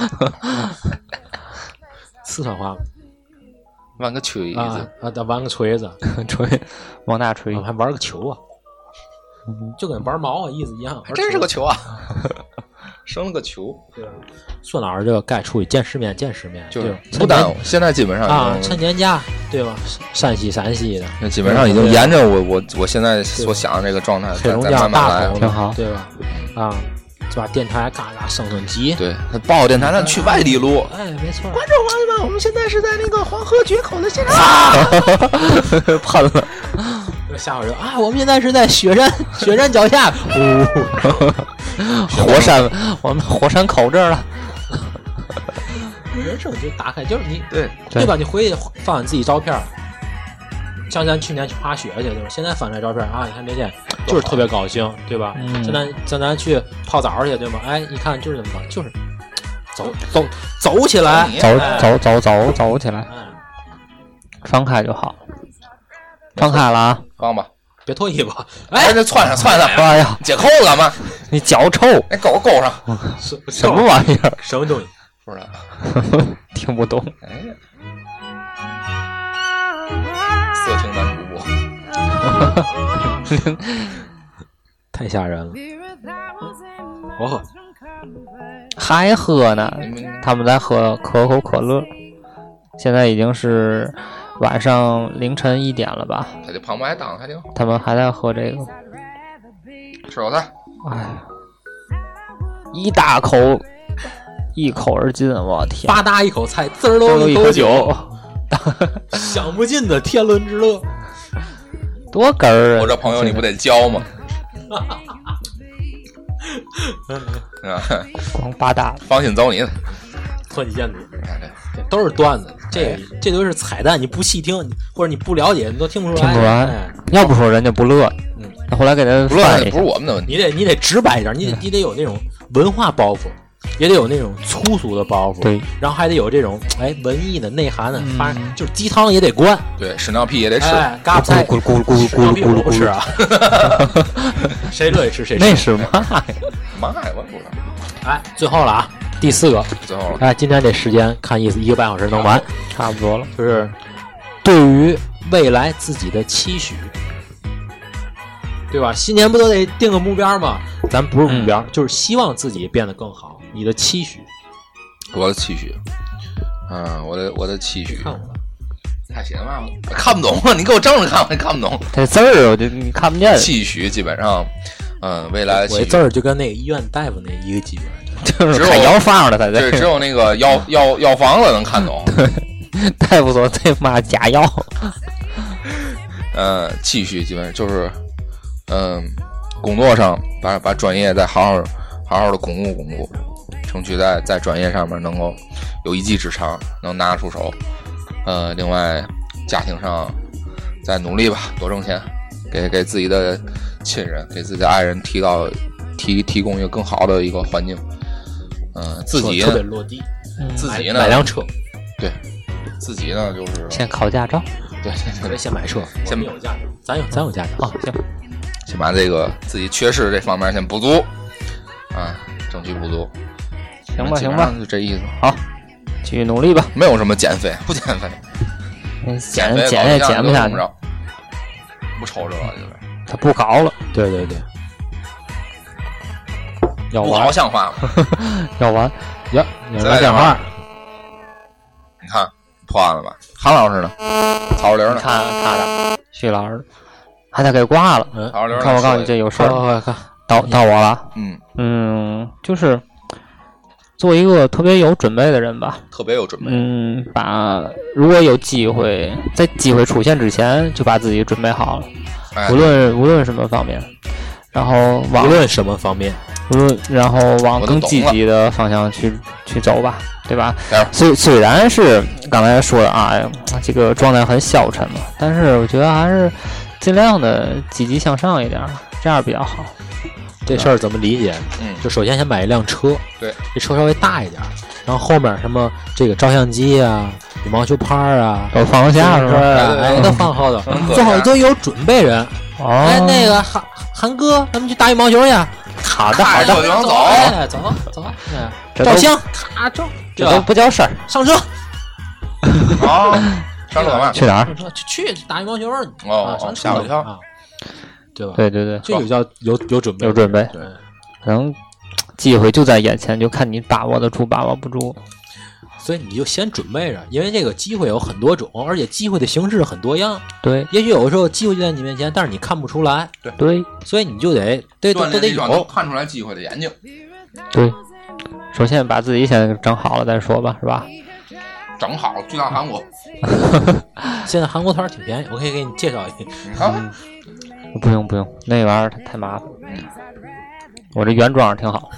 四川话。 玩个锤子啊啊！玩个锤子， 锤，往大锤， 还玩个球啊，就跟玩毛啊意思一样。 还真是个球啊，生了个球。 对，孙老师这个该出去见世面，见世面， 就是不耽误。现在基本上啊，趁年假，对吧？山西陕西的， 那基本上已经沿着我我我现在所想的这个状态， 黑龙江大来挺好， 对吧？啊， 是吧？电台嘎嘎升升级， 对，他报电台，咱去外地录。 哎，没错。 观众朋友们，我们现在是在那个黄河决口的现场。啊、 喷了。 下回说啊，我们现在是在雪山雪山脚下， 哦、火山，我们火山口这儿了。 人生就打开，就是你对对吧？你回去翻翻自己照片，像咱去年去滑雪去，对吧？现在翻出来照片啊，你看那天就是特别高兴，对吧？ 嗯、 像咱像咱去泡澡去，对吗？哎，一看就是这么高，就是走走走起来， 走走走走走起来，放开就好。放开了啊！ 放吧， 别脱衣服。 哎，这窜上窜上！ 哎呀， 解扣子干嘛？ 你脚臭！ 哎，勾勾上！ 什么玩意儿？ 什么东西？ 不知道， 听不懂。 哎，色情男主播， 太吓人了。我喝， 还喝呢？他们在喝可口可乐。现在已经是晚上凌晨一点了吧？ 他这旁边还当还挺好。 他们还在喝这个， 吃口菜。 哎，一大口，一口而尽，我天！ 吧嗒一口菜，滋儿喽一口酒，享不尽的天伦之乐， 多哏儿啊！ 我这朋友你不得教吗？ 光吧嗒， 放心走你的。 脱你见子，都是段子，这这都是彩蛋，你不细听或者你不了解，你都听不出来。 听不出来，哎、要不说人家不乐，嗯，那后来给他不乐，不是我们的问题。 你得你得直白一点，你得、嗯、你得有那种文化包袱，也得有那种粗俗的包袱， 对， 然后还得有这种哎文艺的内涵的，反正、嗯、就是鸡汤也得灌， 对，屎尿屁也得吃， 哎，嘎巴菜， 咕噜咕噜咕噜咕噜咕噜不吃啊，谁乐意吃谁吃， 那是嘛呀？ 嘛呀，我不知道。 哎，最后了啊。第四个， 最后了， 哎，今天这时间看意思一个半小时能完， 差不多了。 就是对于未来自己的期许，对吧？新年不都得定个目标吗？咱不是目标，嗯、就是希望自己变得更好。你的期许， 我的期许，嗯，我的我的期许， 看我太写嘛，我看不懂啊！你给我正着看，我也看不懂。 这字儿我就你看不见。 期许基本上，嗯，未来的期许， 我字儿就跟那个医院大夫那一个级别。 就是开药方的，他这只有那个药药药房子能看懂。 大夫说这妈假药。 呃，期许基本上就是，嗯、呃，工作上把把专业再好好好好的巩固巩固，争取在在专业上面能够有一技之长，能拿得出手。呃，另外家庭上再努力吧，多挣钱，给给自己的亲人、给自己的爱人提高提提供一个更好的一个环境。嗯、呃，自己特别落地， 自己呢买辆车， 对，自己呢就是先考驾照， 对对对， 先买车， 先有驾照，咱有咱有驾照啊，行， 先把这个自己缺失这方面先补足，啊，争取补足， 行吧行吧， 就这意思。 好，继续努力吧， 没有什么减肥，不减肥， 减减也减不下去， 不抽这个就是， 他不搞了， 对对对。 要完，不好像话吗？ 要完， 呀，有人电话， 你看破案了吧？韩老师呢？曹玲呢？ 看看着，徐老师还得给挂了。 嗯，曹玲， 看我告诉你，这有事儿，到到我了。 嗯嗯，就是做一个特别有准备的人吧。 特别有准备。 嗯，把如果有机会，在机会出现之前，就把自己准备好了， 哎、 无论无论什么方面，然后无论什么方面。 嗯，然后往更积极的方向去去走吧，对吧？虽虽然是刚才说的啊，这个状态很消沉嘛，但是我觉得还是尽量的积极向上一点，这样比较好。 这事儿怎么理解？嗯，就首先先买一辆车， 对， 这车稍微大一点，然后后面什么这个照相机啊、羽毛球拍啊都放下是吧？ 哎，都放后头，最好都有准备人。 哦， 哎，那个韩韩哥，咱们去打羽毛球去。 好的，好的， 走， 哎、走走，照相，咔照， 这都不叫事儿。 上车， 好，上车干嘛？ 去哪儿？ 去去打羽毛球。 哦， 上吓我一跳啊，对吧？ 对对对， 这个叫有有准备， 有准备。 对， 可能机会就在眼前，就看你把握得住，把握不住。 所以你就先准备着，因为这个机会有很多种，而且机会的形式很多样。 对， 也许有的时候机会就在你面前，但是你看不出来。 对对， 所以你就得对都得有看出来机会的眼睛。 对，首先把自己先整好了再说吧，是吧？ 整好去趟韩国。 现在韩国团挺便宜，我可以给你介绍一个。 你看， 嗯、不用不用，那玩意儿太麻烦。我这原装挺好。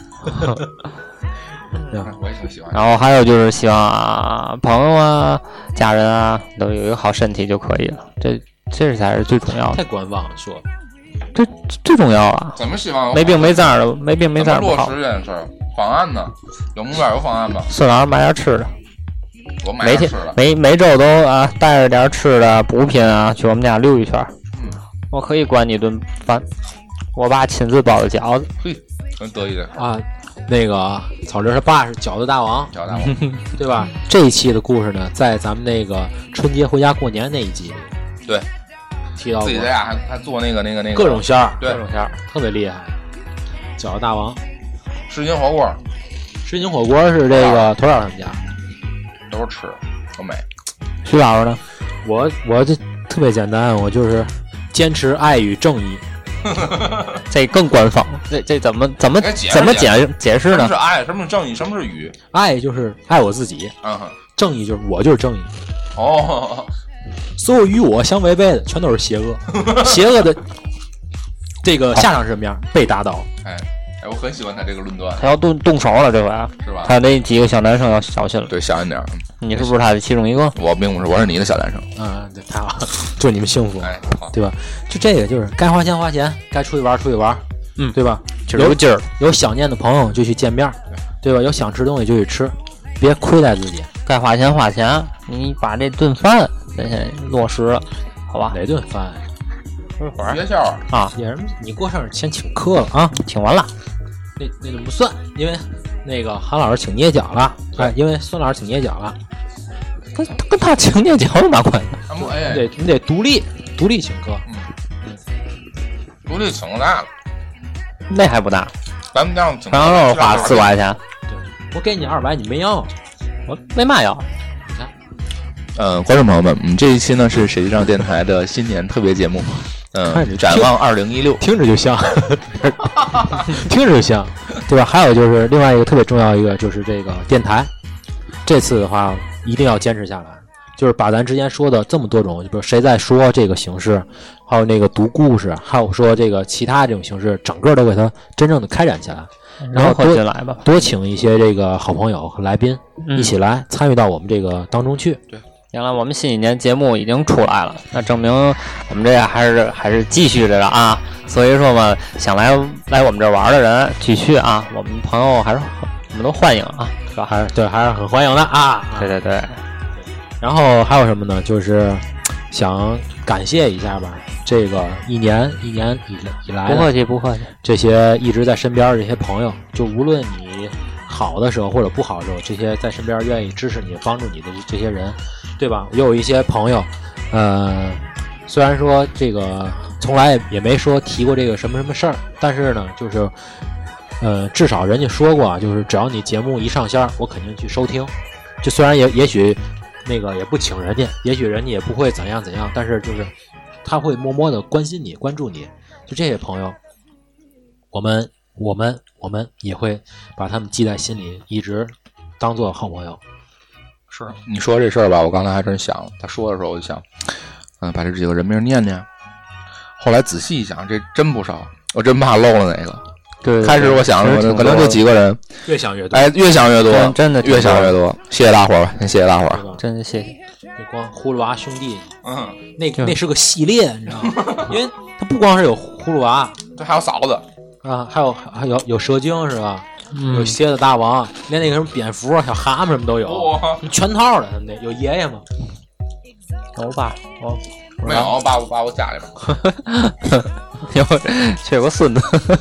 我也挺喜欢。 然后还有就是希望、啊、朋友啊、家人啊都有一个好身体就可以了，这这才是最重要的。 太官方了说， 这最重要啊！ 怎么希望没病没灾的，没病没灾不好。 落实这件事儿，方案呢？有目标有方案吗？ 孙老师买点吃的。 我买每天每每周都啊带着点吃的补品啊去我们家溜一圈。 嗯， 我可以管你顿饭，我爸亲自包的饺子。 嘿，真得意的啊！那个草林他爸是饺子大王， 饺子大王， 对吧？这一期的故事呢，在咱们那个春节回家过年那一集， 对， 提到过自己在家还还做那个那个那个各种馅儿， 对， 各种馅儿，特别厉害。饺子大王， 什锦火锅， 什锦火锅是这个头儿他们家。 都是吃，都美。 徐老师呢？ 我我这特别简单，我就是坚持爱与正义。 这更官方，这这怎么怎么怎么解解释呢？ 什么是爱？什么是正义？什么是与？ 爱就是爱我自己， 嗯， 正义就是我就是正义。 哦， 所有与我相违背的全都是邪恶，邪恶的这个下场是什么样？被打倒。 哎。我很喜欢他这个论断， 他要动动手了，这回是吧？ 他那几个小男生要小心了， 对，小心点。 你是不是他的其中一个？ 我并不是，我是你的小男生。 嗯，对，太好，祝你们幸福， 哎，好， 对吧？就这个，就是该花钱花钱，该出去玩出去玩，嗯，对吧？ 有劲儿， 有想念的朋友就去见面，对吧？有想吃东西就去吃，别亏待自己。 该花钱花钱，你把这顿饭先落实了，好吧？ 哪顿饭？ 一会儿学校啊，也是你过生日先请客了啊， 请完了。 那那就不算，因为那个韩老师请捏脚了，哎，因为孙老师请捏脚了， 跟跟他请捏脚有嘛关系？ 哎， 对，你得独立独立请客， 嗯，独立请大了， 那还不大， 咱们这样请， 然后花四块钱， 对，我给你二百，你没要， 我为嘛要？ 你看， 嗯，观众朋友们，嗯，这一期呢是谁知道电台的新年特别节目。嗯，展望二零一六， 听着就像，听着就像，对吧？还有就是另外一个特别重要一个就是这个电台，这次的话一定要坚持下来，就是把咱之前说的这么多种，就比如谁在说这个形式，还有那个读故事，还有说这个其他这种形式，整个都给它真正的开展起来，然后多进来吧， 多请一些这个好朋友和来宾、嗯、一起来参与到我们这个当中去。 对。 原来我们新一年节目已经出来了，那证明我们这还是还是继续着的啊。所以说嘛，想来来我们这玩的人继续啊，我们朋友还是我们都欢迎啊，是吧？ 还是对，还是很欢迎的啊。 对对对。 然后还有什么呢？就是想感谢一下吧，这个一年一年以以来， 不客气不客气， 这些一直在身边的这些朋友，就无论你好的时候或者不好的时候，这些在身边愿意支持你、帮助你的这些人。对吧？也有一些朋友，呃，虽然说这个从来也没说提过这个什么什么事儿，但是呢，就是，呃，至少人家说过啊，就是只要你节目一上线，我肯定去收听。就虽然也也许那个也不请人家，也许人家也不会怎样怎样，但是就是他会默默的关心你、关注你。就这些朋友，我们我们我们也会把他们记在心里，一直当做好朋友。 是你说这事儿吧，我刚才还真想了。他说的时候我就想，嗯，把这几个人名念念。后来仔细一想，这真不少，我真怕漏了哪个。 对， 开始我想的可能就几个人， 越想越多， 哎，越想越多， 真, 真的越想越多。谢谢大伙儿吧，先谢谢大伙儿， 真的谢谢。 那光葫芦娃兄弟， 嗯， 那那是个系列，你知道吗？因为它不光是有葫芦娃， 这还有嫂子啊，还有还有有蛇精是吧？ 嗯、 有蝎子大王，连那个什么蝙蝠、小蛤蟆什么都有， 哦、 全套的。他们那有爷爷吗？ 有吧？我没有，把我把我家里边有，却有个孙子，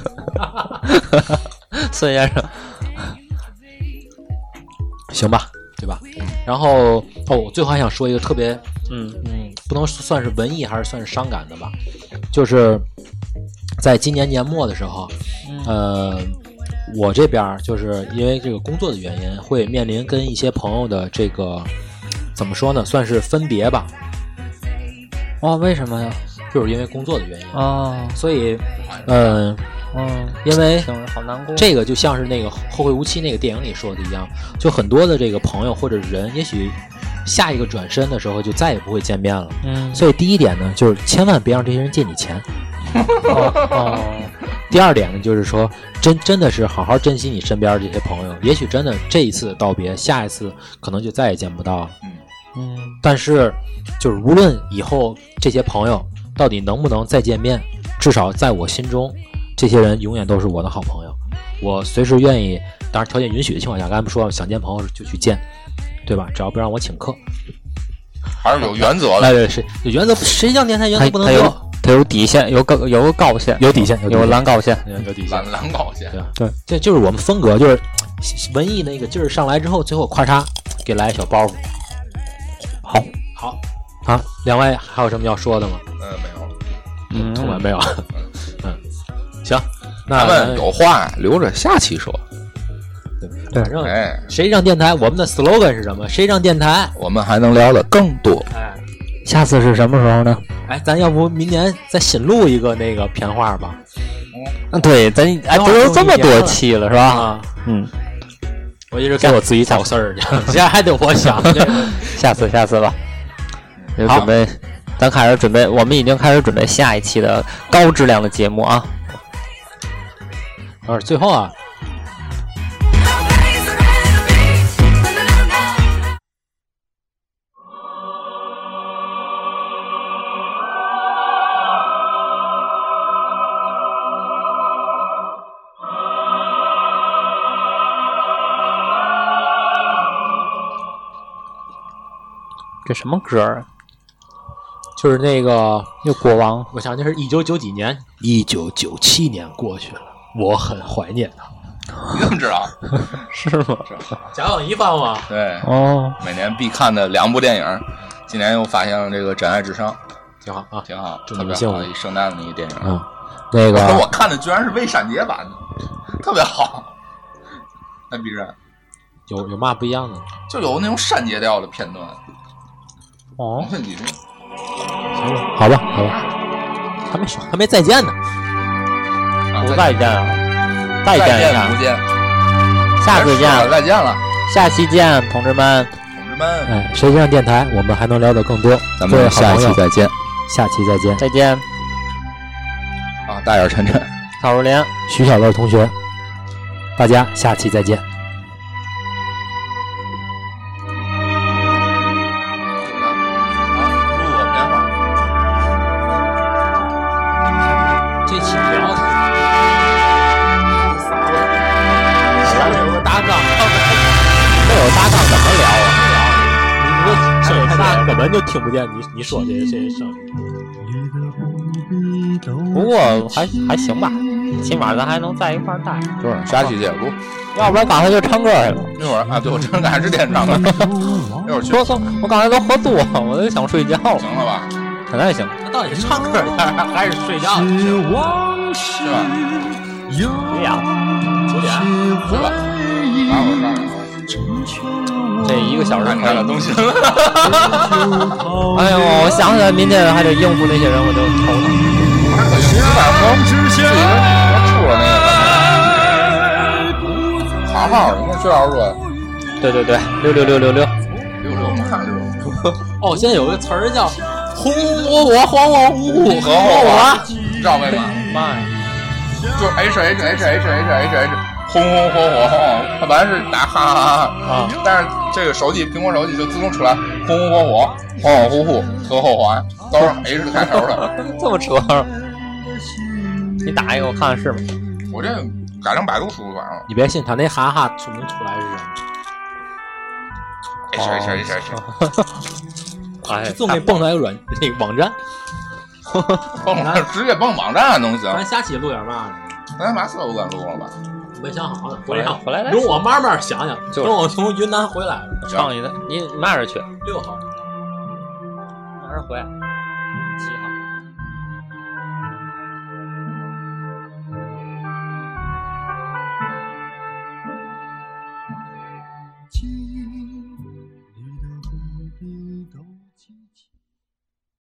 孙先生。 行吧，对吧？然后哦，我最后还想说一个特别， 嗯嗯，不能算是文艺，还是算是伤感的吧？就是在今年年末的时候， 嗯、 呃。我这边就是因为这个工作的原因，会面临跟一些朋友的这个怎么说呢，算是分别吧。 哦，为什么呀？ 就是因为工作的原因哦， 所以，嗯、呃， 嗯， 因为听着好难过。 这个就像是那个《后会无期》那个电影里说的一样，就很多的这个朋友或者人，也许下一个转身的时候就再也不会见面了。 嗯， 所以第一点呢，就是千万别让这些人借你钱。 哦哦， 第二点呢，就是说真真的是好好珍惜你身边这些朋友，也许真的这一次道别，下一次可能就再也见不到了。 嗯， 但是就是无论以后这些朋友到底能不能再见面，至少在我心中，这些人永远都是我的好朋友。我随时愿意，当然条件允许的情况下，刚才说想见朋友就去见，对吧？只要不让我请客， 还是有原则的。 哎，对，是有原则，谁讲电台原则不能有？它有底线，有高有个高线， 有底线， 有栏高线， 有底线， 栏栏高线。 对对，这就是我们风格，就是文艺那个劲儿上来之后，最后咔嚓给来一小包袱。好，好，啊，两位还有什么要说的吗？ 嗯，没有了。 嗯，从来没有。嗯，行，那咱们有话留着下期说。 对，反正哎，谁让电台，我们的 slogan 是什么？谁让电台， 我们还能聊的更多。 哎。 下次是什么时候呢？ 哎，咱要不明年再新录一个那个片花吧？ 嗯，对，咱哎都有这么多期了，是吧？ 啊， 嗯， 我一直给我自己找事儿去，现在还得我想。 下次，下次吧。就准备，咱开始准备，我们已经开始准备下一期的高质量的节目啊。 而最后啊。 这什么歌啊？ 就是那个有国王， 我想那是一九九几年，一九九七年过去了，我很怀念他。 你怎么知道？ 是吗？ 甲方乙方吗？ 对， 哦， 每年必看的两部电影，今年又发现了这个《真爱至上》， 挺好啊， 挺好， 特别好， 一圣诞的一个电影啊。那个我看的居然是未删节版的，特别好。在 B 站有有嘛不一样的？ 就有那种删节掉的片段。 哦， 问题是， 行了，好吧，好吧，还没说，还没再见呢， 不再见啊， 再见一下，不见， 下次见， 再见了， 下期见，同志们， 同志们， 哎，谁让电台，我们还能聊得更多， 咱们下期再见， 下期再见， 再见， 啊，大眼晨晨， 曹如莲， 徐小乐同学，大家下期再见。根本就听不见你你说这些这些声音，不过还还行吧，起码咱还能在一块儿待。 就是下期接着录， 要不然刚才就唱歌去了。 那会儿啊，对我真刚才是点唱歌，那会儿说说，我刚才都喝多了，我就想睡觉。 行了吧？ 现在行。 那到底是唱歌还是睡觉？ 是吧？ 对呀， 九点是吧？哪会儿上？ 这一个小时看了东西了。 哎呦，我想起来明天还得应付那些人，我就头疼。 十点钟自己出了那个好好，你看薛老师说， 对对对，六六六六六六六嘛六。 哦，现在有个词儿叫红红火火，恍恍惚惚， 和我，你知道为嘛？ 妈呀！ 就是 H H H H H H H。红红火火，它本来是打哈哈哈啊，但是这个手机苹果手机就自动出来红红火火，恍恍惚惚，特后滑，都是 H 开头的。 这么扯？你打一个我看看是吗？ 我这改成百度输入法了。 你别信，他那哈哈说明出来是什么 ？H H H H。哎，自动给蹦出来个软那个网站， 蹦直接蹦网站能行。 咱下期录点嘛呢？ 咱马斯都敢录了吧？ 没想好呢，回来回来容我慢慢想想。等我从云南回来了， 上一个，你嘛时候去？ 六号， 嘛时候回？